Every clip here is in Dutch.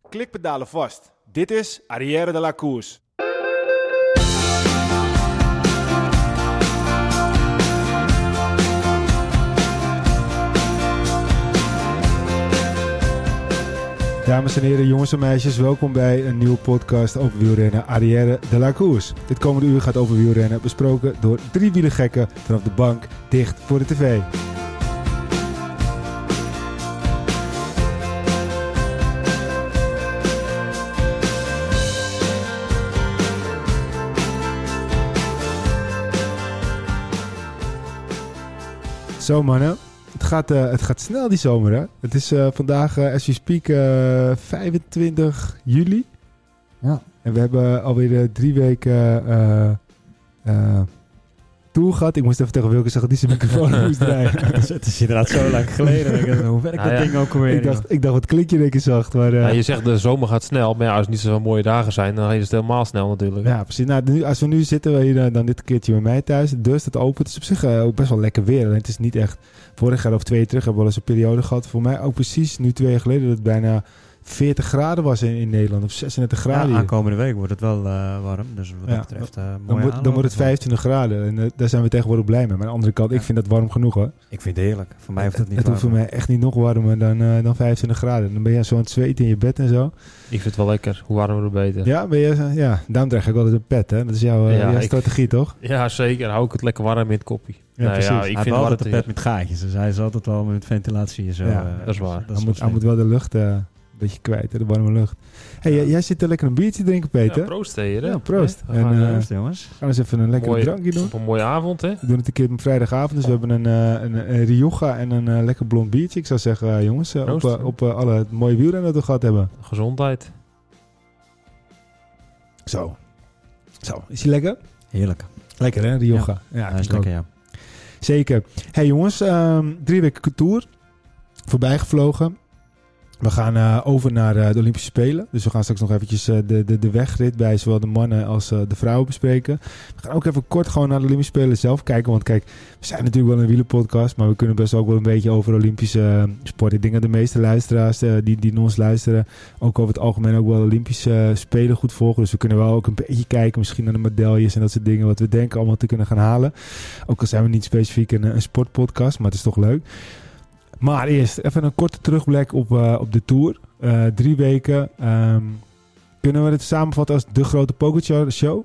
Klikpedalen vast. Dit is Arrière de la Course. Dames en heren, jongens en meisjes, welkom bij een nieuwe podcast over wielrennen, Arrière de la Course. Dit komende uur gaat over wielrennen, besproken door 3 wielergekken vanaf de bank, dicht voor de tv. Zo mannen, het gaat snel die zomer hè. Het is vandaag, as we speak, 25 juli. Ja. En we hebben alweer 3 weken tour gehad. Ik moest even tegen Wilke zeggen dat hij zijn microfoon moest draaien. Het is inderdaad zo lang geleden. Hoe werkt dat ding ook alweer? Ik dacht wat klik je denk zacht. Maar, je zegt de zomer gaat snel, maar als het niet zo mooie dagen zijn, dan is het helemaal snel natuurlijk. Ja, precies. Nou, als we nu zitten, we hier dan dit keertje bij mij thuis. De deur staat open. Het is op zich ook best wel lekker weer. Alleen het is niet echt... Vorig jaar of 2 jaar terug hebben we wel eens een periode gehad. Voor mij ook precies nu 2 jaar geleden dat het bijna 40 graden was in Nederland. Of 36 graden. Ja, aankomende week wordt het wel warm. Dus wat dat betreft dan wordt het 25 graden. En daar zijn we tegenwoordig blij mee. Maar aan de andere kant, ik vind dat warm genoeg hoor. Ik vind het heerlijk. Voor mij hoeft het niet Het hoeft voor mij echt niet nog warmer dan 25 graden. Dan ben je zo aan het zweten in je bed en zo. Ik vind het wel lekker. Hoe warmer hoe beter. Ja, daarom draag ik altijd een pet. Hè? Dat is jouw strategie toch? Ja, zeker. Hou ik het lekker warm in het koppie. Ja, precies. Ik vind altijd een pet met gaatjes. Dus hij is altijd wel met ventilatie en zo. Ja, dat is waar. Hij moet wel de lucht... een beetje kwijt, de warme lucht. Hey, jij zit er lekker een biertje drinken, Peter. Ja, proost tegen je. Ja, proost. We gaan jongens. Gaan eens even een lekker drankje doen. Op een mooie avond, hè? We doen het een keer op vrijdagavond, dus we hebben een Rioja en een lekker blond biertje. Ik zou zeggen, jongens, op alle mooie wielrennen dat we gehad hebben. Gezondheid. Zo, is hij lekker? Heerlijk. Lekker, hè, Rioja? Ja, hij is lekker, ja. Zeker. Hey, jongens, 3 weken tour. Voorbij gevlogen. We gaan over naar de Olympische Spelen. Dus we gaan straks nog eventjes de wegrit bij zowel de mannen als de vrouwen bespreken. We gaan ook even kort gewoon naar de Olympische Spelen zelf kijken. Want kijk, we zijn natuurlijk wel een wielerpodcast, maar we kunnen best ook wel een beetje over Olympische sport. Ik denk dat de meeste luisteraars die naar ons luisteren ook over het algemeen ook wel Olympische Spelen goed volgen. Dus we kunnen wel ook een beetje kijken misschien naar de medailles en dat soort dingen wat we denken allemaal te kunnen gaan halen. Ook al zijn we niet specifiek een sportpodcast, maar het is toch leuk. Maar eerst even een korte terugblik op de Tour. 3 weken. Kunnen we het samenvatten als de grote Pogacar-show?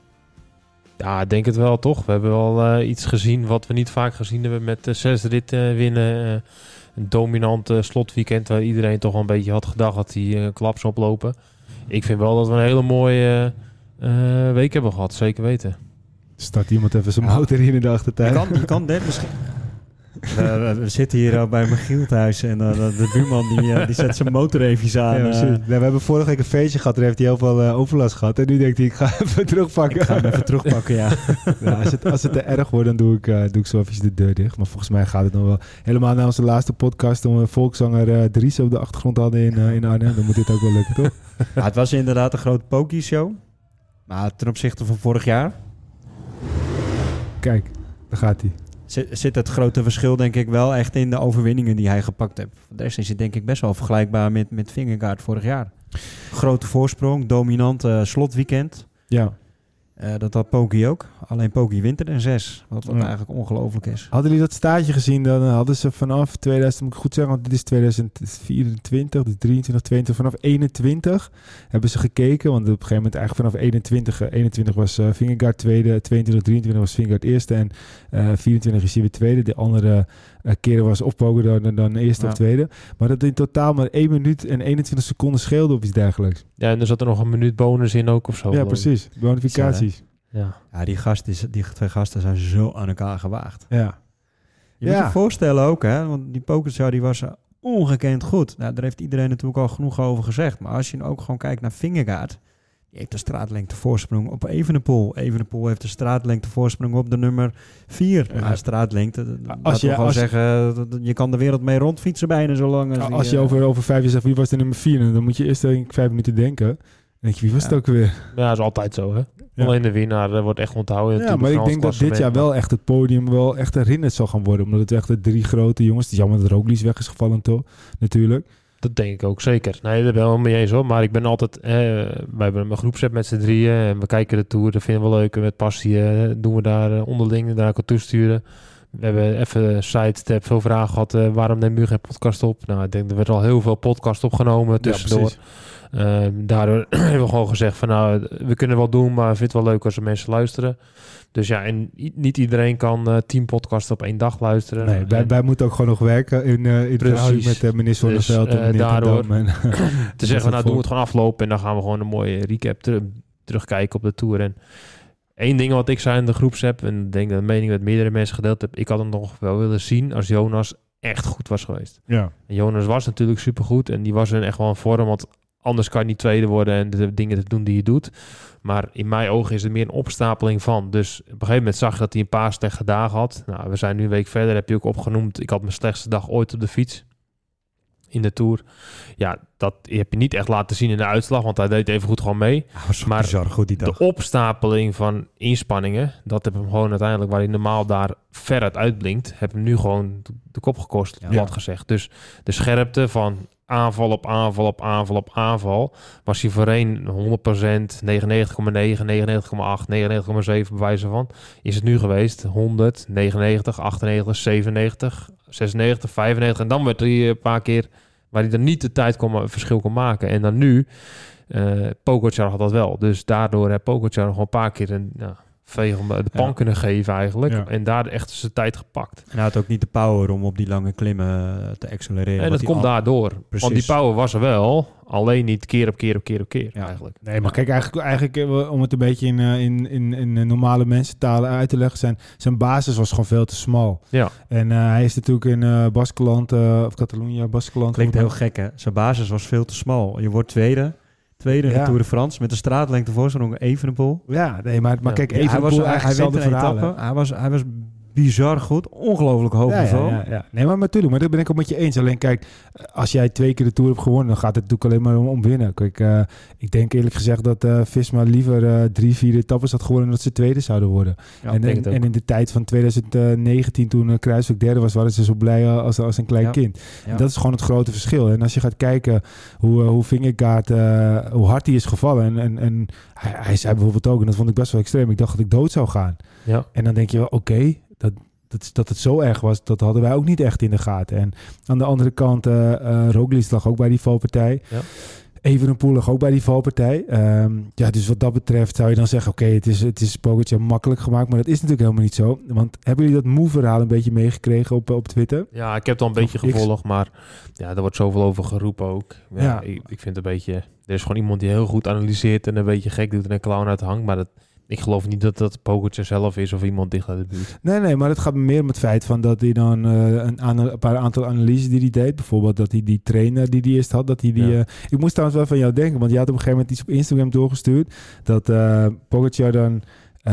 Ja, ik denk het wel, toch? We hebben wel iets gezien wat we niet vaak gezien hebben met 6 ritten winnen. Een dominant slotweekend waar iedereen toch al een beetje had gedacht dat hij klaps oplopen. Ik vind wel dat we een hele mooie week hebben gehad, zeker weten. Start iemand even zijn motor hier in de achtertuin? Je kan dit misschien... We zitten hier bij Michiel thuis en de buurman die zet zijn motor even aan. We hebben vorige week een feestje gehad, daar heeft hij heel veel overlast gehad. En nu denkt hij, ik ga even terugpakken. Ik ga hem even terugpakken, ja. Als het te erg wordt, dan doe ik zo even de deur dicht. Maar volgens mij gaat het nog wel. Helemaal na onze laatste podcast, toen we volkszanger Dries op de achtergrond hadden in Arnhem. Dan moet dit ook wel lukken, toch? Ja, het was inderdaad een grote Poki-show. Maar ten opzichte van vorig jaar... Kijk, daar gaat hij. Zit het grote verschil denk ik wel echt in de overwinningen die hij gepakt heeft. Voor de rest is het denk ik best wel vergelijkbaar met Vingegaard vorig jaar. Grote voorsprong, dominant slotweekend. Ja. Dat had Poggi ook. Alleen Poggi wint er een 6. Wat eigenlijk ongelooflijk is. Hadden jullie dat staartje gezien? Dan hadden ze vanaf 2000, moet ik goed zeggen, want dit is 2024, dus 23, 22. Vanaf 21 hebben ze gekeken. Want op een gegeven moment eigenlijk vanaf 21 was Vingegaard tweede, 22, 23 was Vingegaard eerste. En 24 is hij weer tweede. De andere keren was of Pogacar dan eerste of tweede. Maar dat in totaal maar 1 minuut en 21 seconden scheelde of iets dergelijks. Ja, en er zat er nog een minuut bonus in ook of zo. Ja, precies. Bonificaties. Ja, die 2 gasten zijn zo aan elkaar gewaagd. Ja. Je moet je voorstellen ook, hè, want die Pogacar die was ongekend goed. Nou, daar heeft iedereen natuurlijk al genoeg over gezegd. Maar als je ook gewoon kijkt naar Vingegaard, die heeft de straatlengte voorsprong op Evenepoel. Evenepoel heeft de straatlengte voorsprong op de nummer 4. Ja. Maar straatlengte, zeggen, je kan de wereld mee rondfietsen bijna zo lang. Als je over 5 jaar zegt, wie was de nummer 4? Dan moet je eerst 5 minuten denken. Dan denk je, wie was het ook weer? Ja, dat is altijd zo, hè? Ja. Alleen de winnaar wordt echt onthouden. Ja, maar ik denk dat dit jaar wel echt het podium wel echt herinnerd zal gaan worden. Omdat het echt de 3 grote jongens... Het is jammer dat Roglic weg is gevallen, toch? Natuurlijk. Dat denk ik ook zeker. Nee, daar ben ik wel mee eens hoor. Maar ik ben altijd... wij hebben een groepsapp met z'n drieën. En we kijken de Tour. Dat vinden we leuk. En met passie doen we daar onderling. Daar kan toesturen. We hebben even een sidestep. Veel vragen gehad. Waarom neem je geen podcast op? Nou, ik denk er werd al heel veel podcast opgenomen tussendoor. Daardoor hebben we gewoon gezegd van nou, we kunnen wel doen, maar ik vind het wel leuk als er mensen luisteren. Dus ja, en niet iedereen kan 10 podcasts op 1 dag luisteren. Nee, wij moeten ook gewoon nog werken in verhouding met meneer Zonneveld en meneer daardoor te zeggen nou, doen we het gewoon aflopen en dan gaan we gewoon een mooie recap terugkijken op de Tour. En één ding wat ik zei in de groepsapp, en ik denk dat de mening met meerdere mensen gedeeld heb, ik had hem nog wel willen zien als Jonas echt goed was geweest. Ja. En Jonas was natuurlijk supergoed en die was in echt wel in vorm, want anders kan je niet tweede worden en de dingen te doen die je doet. Maar in mijn ogen is het meer een opstapeling van. Dus op een gegeven moment zag je dat hij een paar slechte dagen had. Nou, we zijn nu een week verder, heb je ook opgenoemd. Ik had mijn slechtste dag ooit op de fiets in de Tour. Ja, dat heb je niet echt laten zien in de uitslag, want hij deed even goed gewoon mee. Maar bizar goed die dag. De opstapeling van inspanningen, dat heb hem gewoon uiteindelijk, waar hij normaal daar veruit uitblinkt, heb hem nu gewoon de kop gekost, plat gezegd. Dus de scherpte van aanval op aanval op aanval op aanval was hij voorheen 100%, 99,9, 99,8, 99,7 bewijzen van. Is het nu geweest 100, 99, 98, 97, 96, 95 en dan werd hij een paar keer waar hij dan niet de tijd verschil kon maken. En dan nu, Pogačar had dat wel. Dus daardoor heeft Pogačar nog een paar keer een veeg om de pan kunnen geven eigenlijk. Ja. En daar echt zijn tijd gepakt. En hij had ook niet de power om op die lange klimmen te accelereren. En dat komt daardoor. Precies. Want die power was er wel, alleen niet keer op keer eigenlijk. Nee, maar kijk, eigenlijk om het een beetje in normale mensentaal uit te leggen, zijn basis was gewoon veel te smal. Ja. En hij is natuurlijk in Baskeland, of Catalonië, Baskeland. Klinkt heel gek, hè? Zijn basis was veel te smal. Je wordt tweede in de Tour de France met een straatlengte voorsprong Evenepoel. Ja, nee, maar kijk, Evenepoel hij wint een etappe. Hij was bizar goed, ongelooflijk hoog niveau. Ja. Nee, maar natuurlijk, maar dat ben ik ook met je eens. Alleen kijk, als jij 2 keer de Tour hebt gewonnen, dan gaat het natuurlijk alleen maar om winnen. Kijk, ik denk eerlijk gezegd dat Visma liever 3-4 etappes had gewonnen dan dat ze tweede zouden worden. Ja, en in de tijd van 2019, toen Kruijswijk derde was, waren ze zo blij als een klein kind. Ja. En dat is gewoon het grote verschil. En als je gaat kijken hoe Vingegaard, hoe hard hij is gevallen. En hij zei bijvoorbeeld ook, en dat vond ik best wel extreem, ik dacht dat ik dood zou gaan. Ja. En dan denk je wel, oké, dat het zo erg was, dat hadden wij ook niet echt in de gaten. En aan de andere kant, Roglic lag ook bij die valpartij. Ja. Evenepoel lag ook bij die valpartij. Dus wat dat betreft zou je dan zeggen, oké, het is Pogačar makkelijk gemaakt, maar dat is natuurlijk helemaal niet zo. Want hebben jullie dat moe-verhaal een beetje meegekregen op Twitter? Ja, ik heb het al een beetje gevolgd, maar ja, er wordt zoveel over geroepen ook. Ja. Ik vind het een beetje, er is gewoon iemand die heel goed analyseert en een beetje gek doet en een clown uit hangt, maar ik geloof niet dat dat Pogačar zelf is of iemand dicht uit de buurt. Nee, maar het gaat meer om het feit van dat hij dan een paar aantal analyses die hij deed. Bijvoorbeeld dat hij die trainer die hij eerst had, dat hij die... ik moest trouwens wel van jou denken, want je had op een gegeven moment iets op Instagram doorgestuurd. Dat Pogačar dan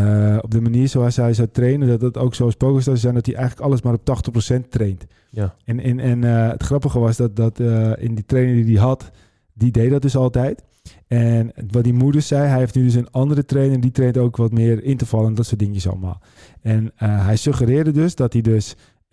op de manier zoals hij zou trainen, dat het ook zoals Pogačar zou zijn, dat hij eigenlijk alles maar op 80% traint. Ja. En het grappige was dat in die trainer die hij had, die deed dat dus altijd. En wat die moeder zei, hij heeft nu dus een andere trainer, die traint ook wat meer intervallen en dat soort dingetjes allemaal. En hij suggereerde dus dat hij dus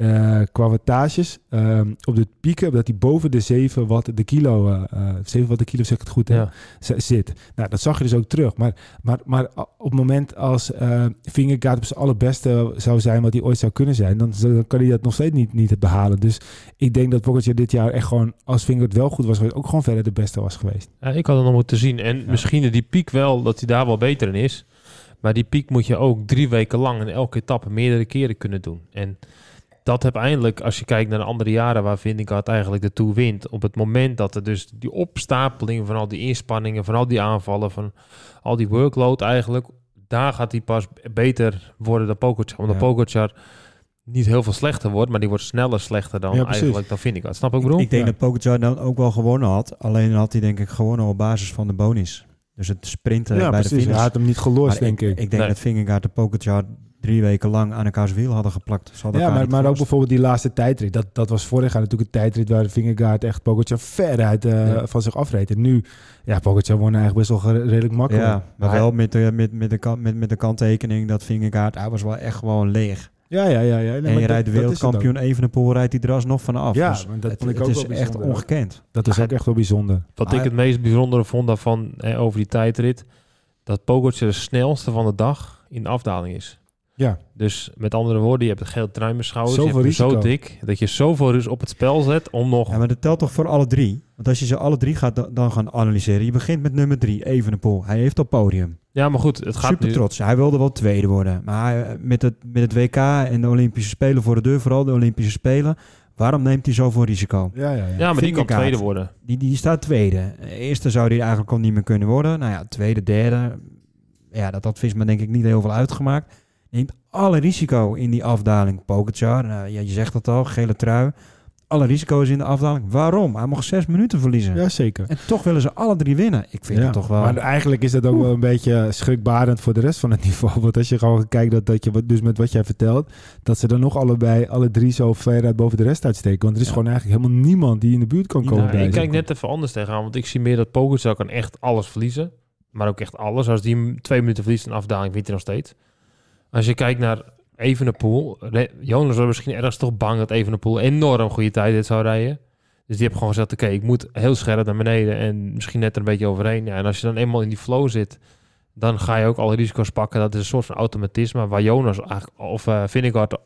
qua wattages op de pieken, dat hij boven de 7 watt de kilo, 7 watt de kilo, zeg ik het goed, zit. Nou, dat zag je dus ook terug. Maar op het moment als Vingegaard op zijn allerbeste zou zijn wat hij ooit zou kunnen zijn, dan kan hij dat nog steeds niet behalen. Dus ik denk dat Pogačar dit jaar echt gewoon, als Vingegaard wel goed was geweest, ook gewoon verder de beste was geweest. Ik had het nog moeten zien. En misschien die piek wel, dat hij daar wel beter in is. Maar die piek moet je ook 3 weken lang in elke etappe meerdere keren kunnen doen. En dat heb eindelijk, als je kijkt naar de andere jaren waar Vingegaard eigenlijk de Tour wint, op het moment dat er dus die opstapeling van al die inspanningen, van al die aanvallen, van al die workload eigenlijk, daar gaat hij pas beter worden dan Pogačar. Omdat Pogačar niet heel veel slechter wordt, maar die wordt sneller slechter dan eigenlijk dan Vingegaard. Snap ik bedoel? Ik denk dat Pogačar dan ook wel gewonnen had. Alleen had hij denk ik gewonnen op basis van de bonus. Dus het sprinten bij de finish. Hij had hem niet gelost, denk ik. Ik denk dat Vingegaard de Pogačar 3 weken lang aan elkaars wiel hadden geplakt. Maar ook bijvoorbeeld die laatste tijdrit. Dat was vorig jaar natuurlijk een tijdrit waar Vingegaard echt Pogačar veruit van zich afreed. En nu, Pogačar won eigenlijk best wel redelijk makkelijk. Ja, maar wel met de kanttekening dat Vingegaard, hij was wel echt gewoon leeg. Ja. Nee, En maar je rijdt de dat is het wereldkampioen Evenepoel, rijdt hij er alsnog vanaf. Ja, Dus maar dat het, vond ik het ook is wel echt bijzonder. ongekend. Dat is ook echt wel bijzonder. Wat ik het meest bijzondere vond daarvan, over die tijdrit, dat Pogacar de snelste van de dag in de afdaling is. Ja. Dus met andere woorden, je hebt een geel trui in mijn schouders. Zoveel je hebt hem zo risico. dik dat je zoveel rust op het spel zet om nog... Ja, maar dat telt toch voor alle drie? Want als je ze alle drie gaat dan gaan analyseren. Je begint met nummer 3, Evenepoel. Hij heeft op podium. Ja, maar goed, het gaat Super nu... trots. Hij wilde wel tweede worden. Maar met het WK en de Olympische Spelen voor de deur, vooral de Olympische Spelen, waarom neemt hij zoveel risico? Ja, maar die kan Vingegaard, tweede worden. Die staat tweede. Eerste zou die eigenlijk al niet meer kunnen worden. Nou ja, tweede, derde. Ja, dat advies me denk ik niet heel veel uitgemaakt. Neemt alle risico in die afdaling. Pogacar, je zegt het al, gele trui. Alle risico's in de afdaling. Waarom? Hij mocht 6 minuten verliezen. Ja, zeker. En toch willen ze alle drie winnen. Ik vind het toch wel... Maar eigenlijk is dat ook wel een beetje schrikbarend voor de rest van het niveau. Want als je gewoon kijkt dat je, dus met wat jij vertelt, dat ze dan nog alle drie zo ver uit boven de rest uitsteken. Want er is gewoon eigenlijk helemaal niemand die in de buurt kan komen. Ik kijk net even anders tegenaan, want ik zie meer dat Pogacar kan echt alles verliezen. Maar ook echt alles. Als die 2 minuten verliest in een afdaling, wint hij nog steeds. Als je kijkt naar Evenepoel, Jonas was misschien ergens toch bang dat Evenepoel enorm goede tijd dit zou rijden. Dus die heeft gewoon gezegd, oké, ik moet heel scherp naar beneden en misschien net er een beetje overheen. Ja, en als je dan eenmaal in die flow zit, dan ga je ook alle risico's pakken. Dat is een soort van automatisme waar Jonas eigenlijk, of Vingegaard,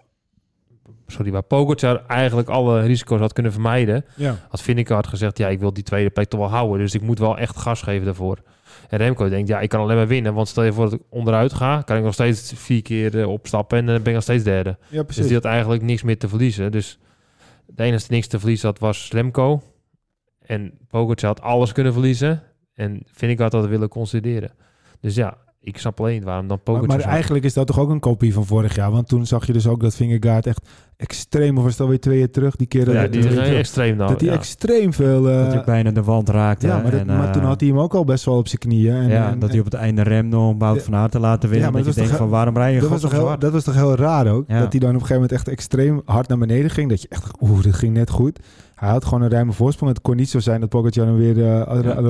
waar Pogacar eigenlijk alle risico's had kunnen vermijden. Ja. Had Vingegaard gezegd, ja, ik wil die tweede plek toch wel houden. Dus ik moet wel echt gas geven daarvoor. En Remco denkt, ja, ik kan alleen maar winnen. Want stel je voor dat ik onderuit ga, kan ik nog steeds 4 keer opstappen en dan ben ik nog steeds derde. Ja, precies. Dus die had eigenlijk niks meer te verliezen. Dus de enige die niks te verliezen had was Remco. En Pogacar had alles kunnen verliezen. En Vingegaard had willen consolideren. Dus ja, ik snap alleen waarom dan Pogacar... Maar eigenlijk is dat toch ook een kopie van vorig jaar? Want toen zag je dus ook dat Vingegaard echt extreem, of was het alweer 2 jaar terug, die keer... Ja, die is extreem nou. Dat hij extreem veel... dat hij bijna de wand raakte. Ja, maar toen had hij hem ook al best wel op zijn knieën. Dat hij op het einde remde om Wout van Aert te laten winnen. Ja, maar dat je denkt van, waarom rij je dat was toch heel raar ook? Ja. Dat hij dan op een gegeven moment echt extreem hard naar beneden ging. Dat je echt dacht, dat ging net goed. Hij had gewoon een ruime voorsprong. Het kon niet zo zijn dat Pogacar hem weer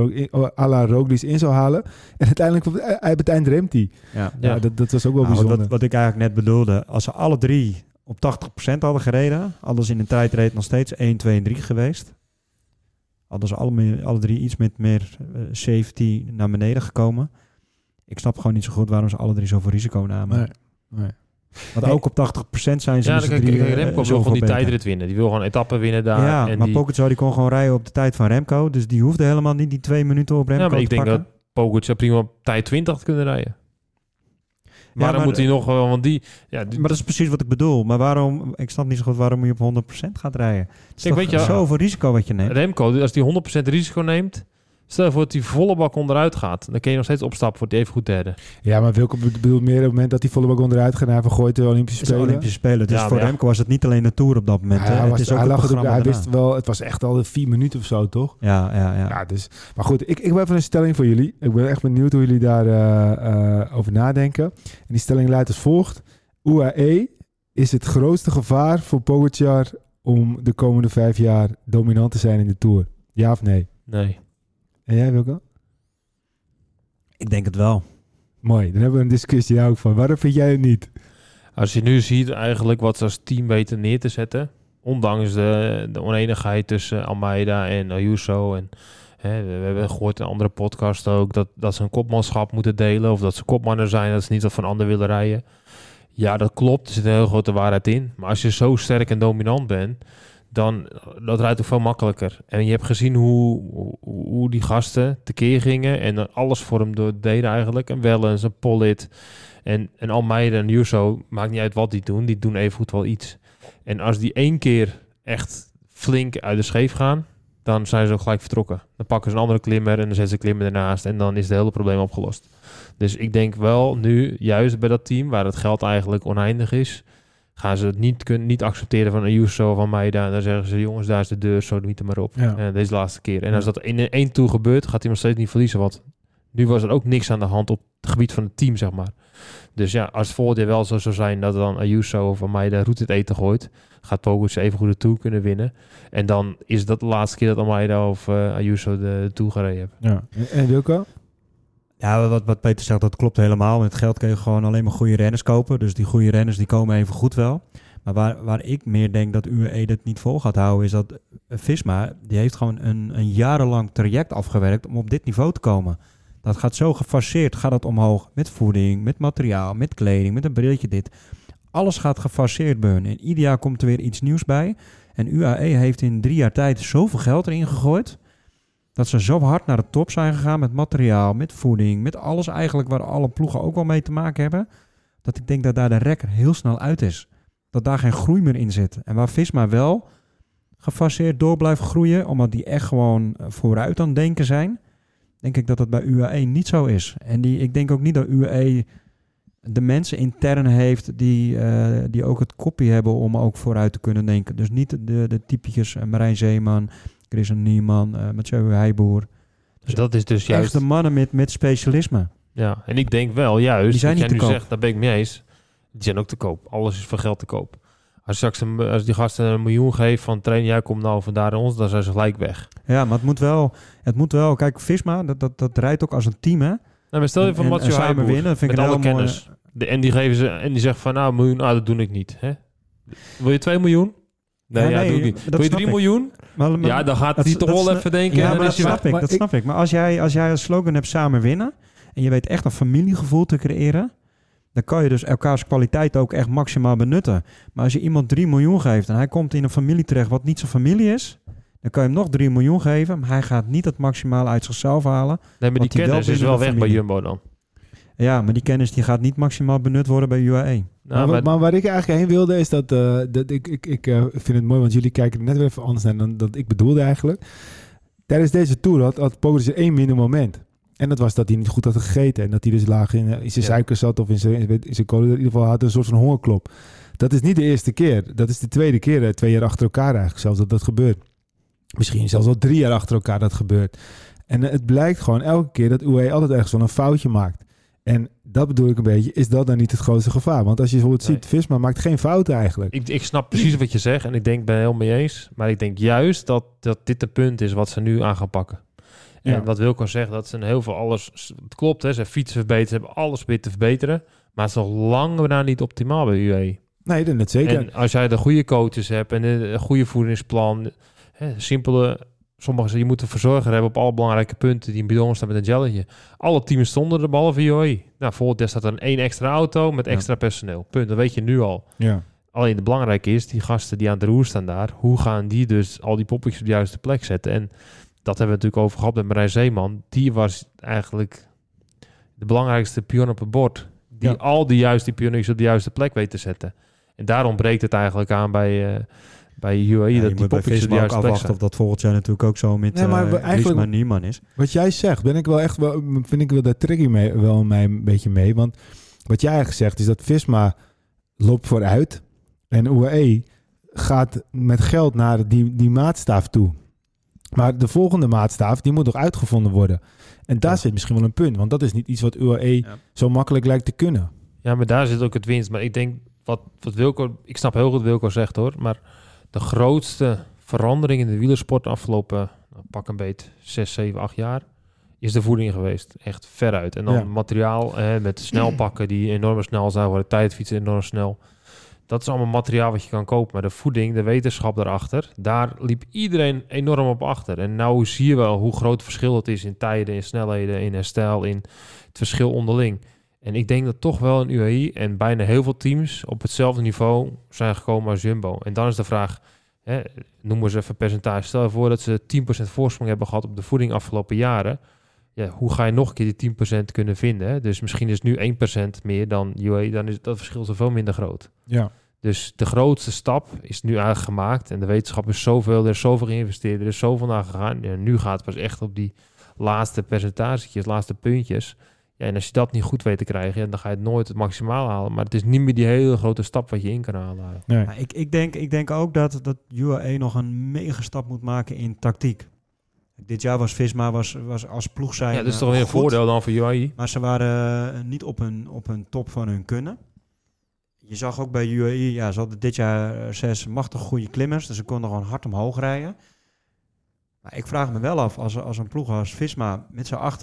à la Roglic in zou halen. En uiteindelijk, op het eind remt hij. Ja, dat was ook wel bijzonder. Wat ik eigenlijk net bedoelde, als ze alle drie op 80% hadden gereden, hadden ze in een tijdrit nog steeds 1, 2 en 3 geweest. Hadden ze alle drie iets met meer safety naar beneden gekomen. Ik snap gewoon niet zo goed waarom ze alle drie zoveel risico namen. Nee. Want ook op 80% zijn ze met z'n drieën. Remco wil gewoon die tijdrit winnen. Die wil gewoon etappen winnen daar. Ja, en maar Pogacar die kon gewoon rijden op de tijd van Remco. Dus die hoefde helemaal niet die 2 minuten op Remco te pakken. Ik denk dat Pogacar prima op tijd 20 had kunnen rijden. Waarom moet hij nog... Want maar dat is precies wat ik bedoel. Maar waarom... Ik snap niet zo goed waarom je op 100% gaat rijden. Het is toch zoveel risico wat je neemt. Remco, als die 100% risico neemt... Stel je voor dat die volle bak onderuit gaat. Dan kun je nog steeds opstappen, wordt hij even goed derde. Ja, maar Wilco bedoelt meer op het moment dat die volle bak onderuit gaat... en hij vergooit de Olympische Spelen. Olympische Spelen. Dus voor Remco was het niet alleen de Tour op dat moment. Hij wist wel, het was echt al 4 minuten of zo, toch? Ja. Dus, maar goed, ik heb even een stelling voor jullie. Ik ben echt benieuwd hoe jullie daar over nadenken. En die stelling luidt als volgt. UAE is het grootste gevaar voor Pogacar om de komende 5 jaar dominant te zijn in de Tour. Ja of nee? Nee. En jij, Wilco? Ik denk het wel. Mooi, dan hebben we een discussie ook van. Waarom vind jij het niet? Als je nu ziet eigenlijk wat ze als team weten neer te zetten... ondanks de oneenigheid tussen Almeida en Ayuso... en we hebben gehoord in andere podcasts ook... dat ze een kopmanschap moeten delen... of dat ze kopmannen zijn, dat ze niet wat van ander willen rijden. Ja, dat klopt. Er zit een heel grote waarheid in. Maar als je zo sterk en dominant bent... dan dat rijdt ook veel makkelijker. En je hebt gezien hoe die gasten tekeer gingen... en dan alles voor hem deden eigenlijk. En Wellens, en Pollitt en Almeida en Ayuso... maakt niet uit wat die doen. Die doen evengoed wel iets. En als die 1 keer echt flink uit de scheef gaan... dan zijn ze ook gelijk vertrokken. Dan pakken ze een andere klimmer en dan zetten ze een klimmer ernaast... en dan is het hele probleem opgelost. Dus ik denk wel nu, juist bij dat team... waar het geld eigenlijk oneindig is... gaan ze het niet accepteren van Ayuso of van Almeida. En dan zeggen ze, jongens, daar is de deur, zo niet er maar op. Ja. Deze laatste keer. En als dat in 1 tour gebeurt, gaat hij nog steeds niet verliezen. Want nu was er ook niks aan de hand op het gebied van het team, zeg maar. Dus ja, als het volgende wel zo zou zijn dat dan Ayuso of Almeida route het eten gooit, gaat Pogacar even goed de Tour kunnen winnen. En dan is dat de laatste keer dat Almeida of Ayuso de Tour gereden hebben. Ja. En Wilco? Ja, wat Peter zegt, dat klopt helemaal. Met geld kun je gewoon alleen maar goede renners kopen. Dus die goede renners die komen even goed wel. Maar waar ik meer denk dat UAE dat niet vol gaat houden... is dat Visma, die heeft gewoon een jarenlang traject afgewerkt... om op dit niveau te komen. Dat gaat zo gefaseerd, gaat het omhoog. Met voeding, met materiaal, met kleding, met een brilletje dit. Alles gaat gefaseerd bij hun. En ieder jaar komt er weer iets nieuws bij. En UAE heeft in 3 jaar tijd zoveel geld erin gegooid... dat ze zo hard naar de top zijn gegaan met materiaal, met voeding... met alles eigenlijk waar alle ploegen ook wel mee te maken hebben... dat ik denk dat daar de rekker heel snel uit is. Dat daar geen groei meer in zit. En waar Visma wel gefaseerd door blijft groeien... omdat die echt gewoon vooruit aan het denken zijn... denk ik dat dat bij UAE niet zo is. En ik denk ook niet dat UAE de mensen intern heeft... die ook het kopje hebben om ook vooruit te kunnen denken. Dus niet de typetjes Marijn Zeeman... Chris Niemann, Mathieu Heijboer. Dus dat is dus juist... Echt de mannen met specialisme. Ja, en ik denk wel, juist, die zijn wat niet jij nu te koop. zegt, daar ben ik mee eens. Die zijn ook te koop. Alles is voor geld te koop. Als die gasten $1 miljoen geeft van trainen, jij komt nou vandaar ons, dan zijn ze gelijk weg. Ja, maar het moet wel. Kijk, Visma, dat rijdt ook als een team, hè? Nou, maar stel je van Mathieu samen Heijboer, winnen, vind ik met het alle heel kennis. En die geven ze, en die zegt van, nou, $1 miljoen, dat doe ik niet. Hè? Wil je 2 miljoen? Nee, doe ik niet. Wil je 3 miljoen? Maar, Ja, dan gaat hij toch wel even denken. Ja, en maar dan dat is hij weg. snap ik. Maar als jij als slogan hebt samen winnen... en je weet echt een familiegevoel te creëren... dan kan je dus elkaars kwaliteit ook echt maximaal benutten. Maar als je iemand 3 miljoen geeft... en hij komt in een familie terecht wat niet zijn familie is... dan kan je hem nog 3 miljoen geven... maar hij gaat niet het maximale uit zichzelf halen. Nee, maar die kennis is wel weg bij Jumbo dan. Ja, maar die kennis die gaat niet maximaal benut worden bij UAE. Nou, maar waar ik eigenlijk heen wilde is dat ik vind het mooi, want jullie kijken er net weer even anders naar dan dat ik bedoelde eigenlijk. Tijdens deze tour had Pogačar 1 minder moment. En dat was dat hij niet goed had gegeten en dat hij dus laag in zijn suiker zat of in zijn kolen. In ieder geval had een soort van hongerklop. Dat is niet de eerste keer. Dat is de tweede keer, 2 jaar achter elkaar eigenlijk zelfs dat gebeurt. Misschien zelfs al 3 jaar achter elkaar dat gebeurt. En het blijkt gewoon elke keer dat UAE altijd ergens wel een foutje maakt. En dat bedoel ik een beetje, is dat dan niet het grootste gevaar? Want als je bijvoorbeeld ziet, Visma maakt geen fouten eigenlijk. Ik snap precies wat je zegt en ik ben het heel mee eens. Maar ik denk juist dat dit de punt is wat ze nu aan gaan pakken. En wat Wilco zegt, dat ze heel veel alles... Het klopt, hè, ze fietsen verbeterd, ze hebben alles weer te verbeteren. Maar het is nog lang bijna niet optimaal bij UAE. Nee, dat net zeker. En als jij de goede coaches hebt en een goede voedingsplan... simpele... Sommigen je moet een verzorger hebben op alle belangrijke punten die in bidon staan met een gelletje. Alle teams stonden er behalve UAE. Nou, volgend jaar staat er 1 extra auto met extra personeel. Punt, dat weet je nu al. Ja. Alleen het belangrijke is, die gasten die aan de roer staan daar, hoe gaan die dus al die poppetjes op de juiste plek zetten? En dat hebben we natuurlijk over gehad met Marijn Zeeman. Die was eigenlijk de belangrijkste pion op het bord. Die al die juiste pioniers op de juiste plek weet te zetten. En daarom breekt het eigenlijk aan bij UAE dat die poppetjes op de juiste plek zijn. Of dat volgend jaar natuurlijk ook zo met Griezmann Niemann is. Wat jij zegt, vind ik wel, daar trek ik wel mij een beetje mee. Want wat jij eigenlijk zegt is dat Visma loopt vooruit en UAE gaat met geld naar die maatstaaf toe. Maar de volgende maatstaaf, die moet nog uitgevonden worden. En daar zit misschien wel een punt, want dat is niet iets wat UAE zo makkelijk lijkt te kunnen. Ja, maar daar zit ook het winst. Maar ik denk, wat Wilco... Ik snap heel goed wat Wilco zegt, hoor. Maar de grootste verandering in de wielersport de afgelopen, pak een beet, 6, 7, 8 jaar... is de voeding geweest. Echt veruit. En dan materiaal met snelpakken die enorm snel zijn worden. Tijdfietsen enorm snel. Dat is allemaal materiaal wat je kan kopen. Maar de voeding, de wetenschap daarachter, daar liep iedereen enorm op achter. En nou zie je wel hoe groot het verschil het is in tijden, in snelheden, in herstel, in het verschil onderling. En ik denk dat toch wel een UAE en bijna heel veel teams op hetzelfde niveau zijn gekomen als Jumbo. En dan is de vraag, noem eens even percentage. Stel je voor dat ze 10% voorsprong hebben gehad op de voeding afgelopen jaren. Ja, hoe ga je nog een keer die 10% kunnen vinden? Hè? Dus misschien is nu 1% meer dan UAE, dan is dat verschil zoveel minder groot. Ja. Dus de grootste stap is nu eigenlijk gemaakt. En de wetenschap is zoveel, er is zoveel geïnvesteerd, er is zoveel naar gegaan. Ja, nu gaat het pas echt op die laatste percentagetjes, laatste puntjes. Ja, en als je dat niet goed weet te krijgen, dan ga je het nooit het maximaal halen. Maar het is niet meer die hele grote stap wat je in kan halen. Nee. Ja, ik denk ook dat UAE nog een mega stap moet maken in tactiek. Dit jaar was Visma was als ploeg zijn. Ja, dat is toch weer een voordeel dan voor UAE. Maar ze waren niet op hun top van hun kunnen. Je zag ook bij UAE, ze hadden dit jaar 6 machtig goede klimmers. Dus ze konden gewoon hard omhoog rijden. Maar ik vraag me wel af, als een ploeg als Visma met z'n achter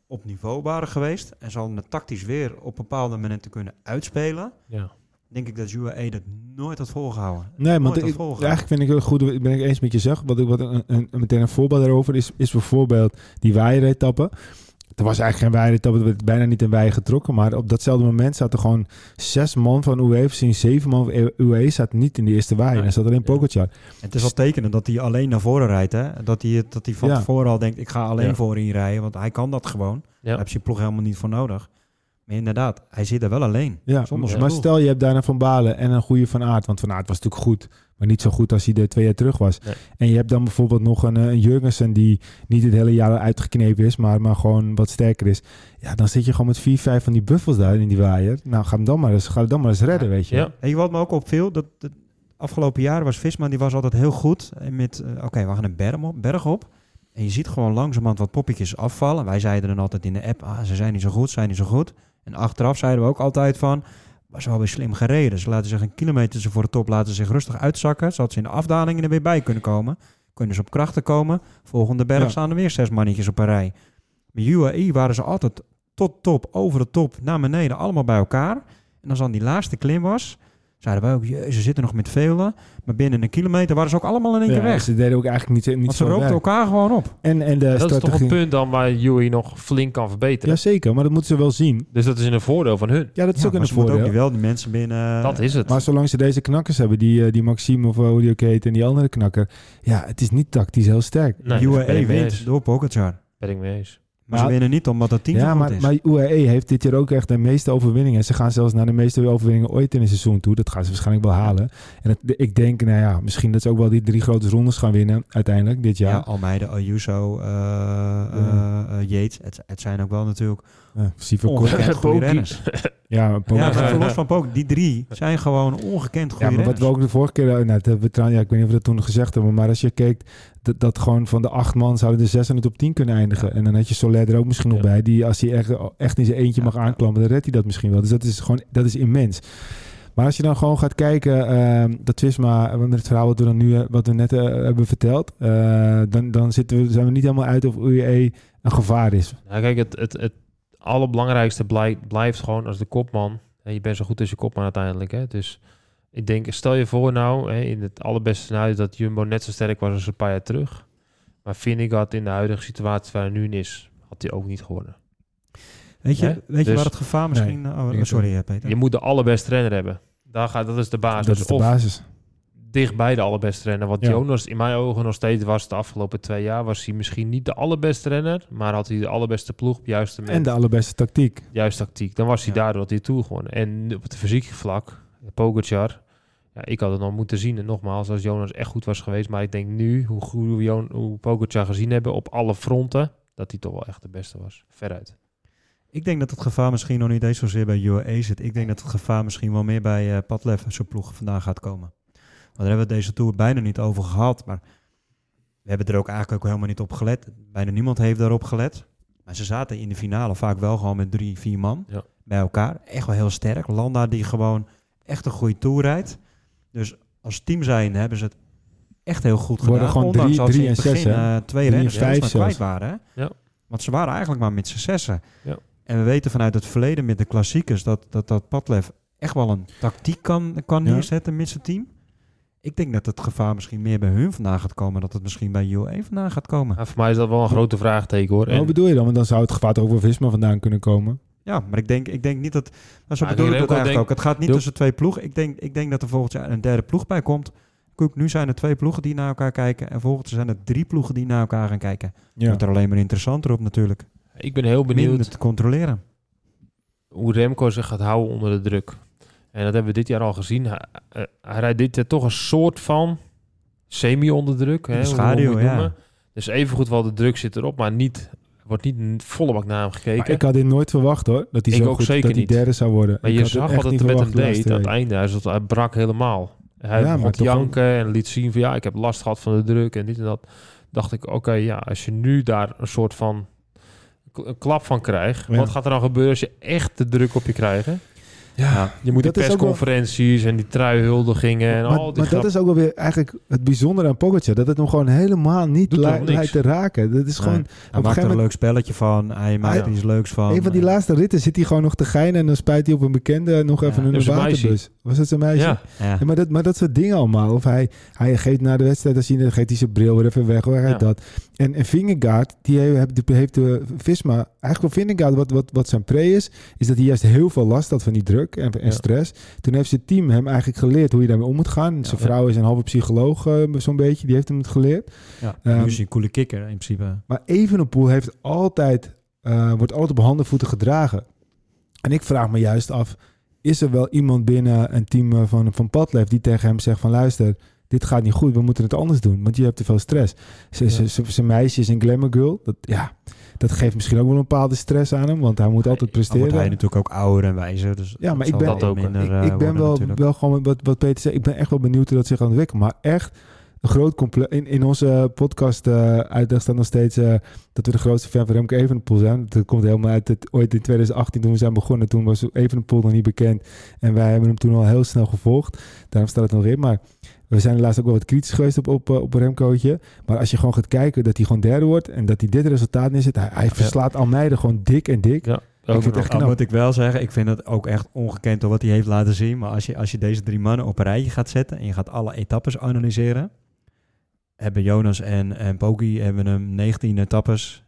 op niveau waren geweest en ze hadden het tactisch weer op bepaalde momenten kunnen uitspelen, denk ik dat UAE dat nooit had volgehouden. Nee, want eigenlijk vind ik het goed, ben ik eens met je zeg. Meteen een voorbeeld daarover is bijvoorbeeld die waaieretappe. Er was eigenlijk geen waaieretappe, er werd bijna niet een waaier getrokken. Maar op datzelfde moment zaten gewoon 6 man van UAE, misschien 7 man van UAE zaten niet in de eerste waaier. En er zat alleen Pogacar. Het is wel tekenen dat hij alleen naar voren rijdt. Hè? Dat hij van tevoren al denkt, ik ga alleen voorin rijden. Want hij kan dat gewoon. Daar heb je ploeg helemaal niet voor nodig. Maar inderdaad, hij zit er wel alleen. Ja, maar stel je hebt daarna Van Baarle en een goede Van Aert. Want Van Aert was natuurlijk goed, maar niet zo goed als hij er 2 jaar terug was. Nee. En je hebt dan bijvoorbeeld nog een Jurgensen die niet het hele jaar uitgeknepen is, maar gewoon wat sterker is. Ja, dan zit je gewoon met 4, 5 van die buffels daar in die waaier. Nou, ga het dan maar eens redden, weet je. Ja. En wat me ook opviel, dat de afgelopen jaren was Visma, die was altijd heel goed. Met, oké, we gaan een berg op. En je ziet gewoon langzamerhand wat poppetjes afvallen. Wij zeiden dan altijd in de app, ze zijn niet zo goed. En achteraf zeiden we ook altijd van, was wel weer slim gereden. Ze laten zich een kilometer voor de top laten zich rustig uitzakken. Zodat ze in de afdalingen er weer bij kunnen komen. Kunnen ze op krachten komen. Volgende berg staan er weer 6 mannetjes op een rij. Met UAE waren ze altijd tot top, over de top, naar beneden, allemaal bij elkaar. En als dan die laatste klim was, zeiden wij ook, ze zitten nog met velen. Maar binnen een kilometer waren ze ook allemaal in één keer weg. Ze deden ook eigenlijk niet want ze rookten elkaar gewoon op. En de dat strategie... is toch een punt dan waar UAE nog flink kan verbeteren. Jazeker, maar dat moeten ze wel zien. Dus dat is een voordeel van hun. Ja, dat is ook een voordeel. Maar ook wel die mensen binnen... Dat is het. Maar zolang ze deze knakkers hebben, die Maxime of hoe die ook heet en die andere knakker. Ja, het is niet tactisch heel sterk. Nee, UAE wint door Pogacar. Ben ik mee eens. Maar ze winnen niet omdat het team zo goed is. Maar UAE heeft dit jaar ook echt de meeste overwinningen. Ze gaan zelfs naar de meeste overwinningen ooit in een seizoen toe. Dat gaan ze waarschijnlijk wel halen. En ik denk, misschien dat ze ook wel die 3 grote rondes gaan winnen uiteindelijk dit jaar. Ja, Almeida, Ayuso, Yates. Het zijn ook wel natuurlijk ongekend goede renners. Los van Pogacar. Die 3 zijn gewoon ongekend goede renners. Wat we ook de vorige keer... ik weet niet of we dat toen gezegd hebben. Maar als je kijkt, dat gewoon van de 8 man zouden er 6 in de top 10 kunnen eindigen. Ja. En dan had je Soler er ook misschien nog bij. Die als hij echt in zijn eentje mag aanklampen, dan redt hij dat misschien wel. Dus dat is immens. Maar als je dan gewoon gaat kijken, dat Visma, met het verhaal wat we net hebben verteld, dan zijn we niet helemaal uit of UAE een gevaar is. Nou, kijk, het allerbelangrijkste blijft gewoon als de kopman. En je bent zo goed als je kopman uiteindelijk. Hè? Dus ik denk, stel je voor nou, in het allerbeste scenario dat Jumbo net zo sterk was als een paar jaar terug. Maar Vingegaard in de huidige situatie waar hij nu in is, had hij ook niet gewonnen. Weet je waar het gevaar misschien... Nee, sorry Peter. Je moet de allerbeste renner hebben. Dat is de basis. Dat is de basis. Dicht bij de allerbeste renner. Want Jonas in mijn ogen nog steeds was de afgelopen 2 jaar... was hij misschien niet de allerbeste renner... maar had hij de allerbeste ploeg op het juiste moment. En de allerbeste tactiek. Juiste tactiek. Dan was hij daardoor dat hij toe gewonnen. En op het fysieke vlak, Pogacar... Ja, ik had het nog moeten zien. En nogmaals, als Jonas echt goed was geweest... maar ik denk nu, hoe Pogacar gezien hebben op alle fronten... dat hij toch wel echt de beste was. Veruit. Ik denk dat het gevaar misschien nog niet eens zozeer bij UAE zit. Ik denk dat het gevaar misschien wel meer bij Padlef en zijn ploeg vandaan gaat komen. Want daar hebben we deze Tour bijna niet over gehad. Maar we hebben er ook eigenlijk ook helemaal niet op gelet. Bijna niemand heeft daarop gelet. Maar ze zaten in de finale vaak wel gewoon met 3-4 man bij elkaar. Echt wel heel sterk. Landa die gewoon echt een goede Tour rijdt. Dus als team zijn hebben ze het echt heel goed gedaan. Gewoon ondanks dat ze in het begin 6, 2 renners kwijt waren. Hè? Ja. Want ze waren eigenlijk maar met z'n 6'en. Ja. En we weten vanuit het verleden met de klassiekers dat Padlef echt wel een tactiek kan neerzetten met zijn team. Ik denk dat het gevaar misschien meer bij hun vandaan gaat komen, dat het misschien bij UAE vandaan gaat komen. Ja, voor mij is dat wel een grote vraagteken hoor. Wat bedoel je dan? Want dan zou het gevaar toch ook wel Visma vandaan kunnen komen. Ja, maar ik denk niet dat... Zo bedoel ik het eigenlijk ook. Het gaat niet tussen 2 ploegen. Ik denk dat er volgend jaar een 3e ploeg bij komt. Kijk, nu zijn er 2 ploegen die naar elkaar kijken. En volgend jaar zijn er 3 ploegen die naar elkaar gaan kijken. Ja. Wordt er alleen maar interessanter op natuurlijk. Ik ben heel benieuwd minder te controleren. Hoe Remco zich gaat houden onder de druk. En dat hebben we dit jaar al gezien. Hij rijdt dit jaar toch een soort van semi-onder druk. Hè, schaduw, ja. Dus evengoed wel de druk zit erop, maar wordt niet volle bak naar hem gekeken. Maar ik had dit nooit verwacht hoor. Dat hij zo goed, dat hij 3e zou worden. Maar je zag wat het met hem deed aan het einde. Hij brak helemaal. Hij begon te janken en liet zien van ik heb last gehad van de druk en dit en dat. Dacht ik, als je nu daar een soort van een klap van krijgt, wat gaat er dan gebeuren als je echt de druk op je krijgt? Je moet die dat is ook persconferenties en die truihuldigingen en al die maar dat is ook wel weer eigenlijk het bijzondere aan Pogacar. Dat het hem gewoon helemaal niet lijkt te raken. Dat is gewoon... Hij maakt er een leuk spelletje van. Hij maakt er iets leuks van. Een van die laatste ritten zit hij gewoon nog te geinen en dan spuit hij op een bekende nog even een waterbus. Was dat zijn meisje? Ja. Maar dat soort dingen allemaal. Of hij geeft na de wedstrijd, dan geeft hij zijn bril weer even weg. Dat. En Vingegaard, die heeft de Visma... Eigenlijk wel Vingegaard, wat zijn pre is dat hij juist heel veel last had van die druk en stress. Toen heeft zijn team hem eigenlijk geleerd hoe je daarmee om moet gaan. Zijn vrouw is een halve psycholoog, zo'n beetje. Die heeft hem het geleerd. Ja, nu is hij een coole kikker in principe. Maar Evenepoel wordt altijd op handen en voeten gedragen. En ik vraag me juist af, is er wel iemand binnen een team van Padlef die tegen hem zegt van luister, dit gaat niet goed, we moeten het anders doen, want je hebt te veel stress. Zijn meisje is een glamour girl. Dat geeft misschien ook wel een bepaalde stress aan hem, want hij moet altijd presteren. Wordt hij natuurlijk ook ouder en wijzer. Dus ja, maar ik ben wel gewoon wat Peter zei, ik ben echt wel benieuwd hoe dat zich gaat ontwikkelen. Maar echt een groot in onze podcast uitleg staat nog steeds dat we de grootste fan van Remco Evenepoel zijn. Dat komt helemaal uit ooit in 2018 toen we zijn begonnen. Toen was Evenepoel nog niet bekend en wij hebben hem toen al heel snel gevolgd. Daarom staat het nog in, maar we zijn helaas ook wel wat kritisch geweest op Remcootje. Maar als je gewoon gaat kijken dat hij gewoon derde wordt en dat hij dit resultaat neerzet, hij verslaat Almeida gewoon dik en dik. Ja. Ik vind het echt knap. Moet ik wel zeggen, ik vind het ook echt ongekend door wat hij heeft laten zien. Maar als je deze 3 mannen op een rijtje gaat zetten en je gaat alle etappes analyseren, hebben Jonas en Poggi hebben hem 19 etappes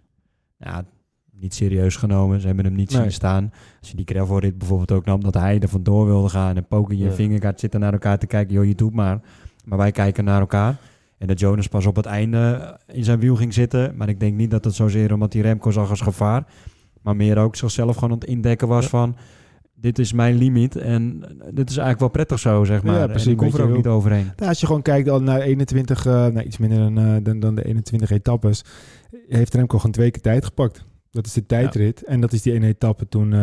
niet serieus genomen. Ze hebben hem niet zien staan. Als je die Gravelrit bijvoorbeeld ook nam, dat hij er vandoor wilde gaan en Poggi en Vingegaard zitten naar elkaar te kijken. Joh, je doet maar wij kijken naar elkaar. En dat Jonas pas op het einde in zijn wiel ging zitten. Maar ik denk niet dat het zozeer omdat hij Remco zag als gevaar, maar meer ook zichzelf gewoon aan het indekken was van dit is mijn limiet en dit is eigenlijk wel prettig zo, zeg maar. Ja, precies. En ik kom er ook niet overheen. Nou, als je gewoon kijkt al naar 21, iets minder dan de 21 etappes, heeft Remco gewoon 2 keer tijd gepakt. Dat is de tijdrit. Ja. En dat is die ene etappe toen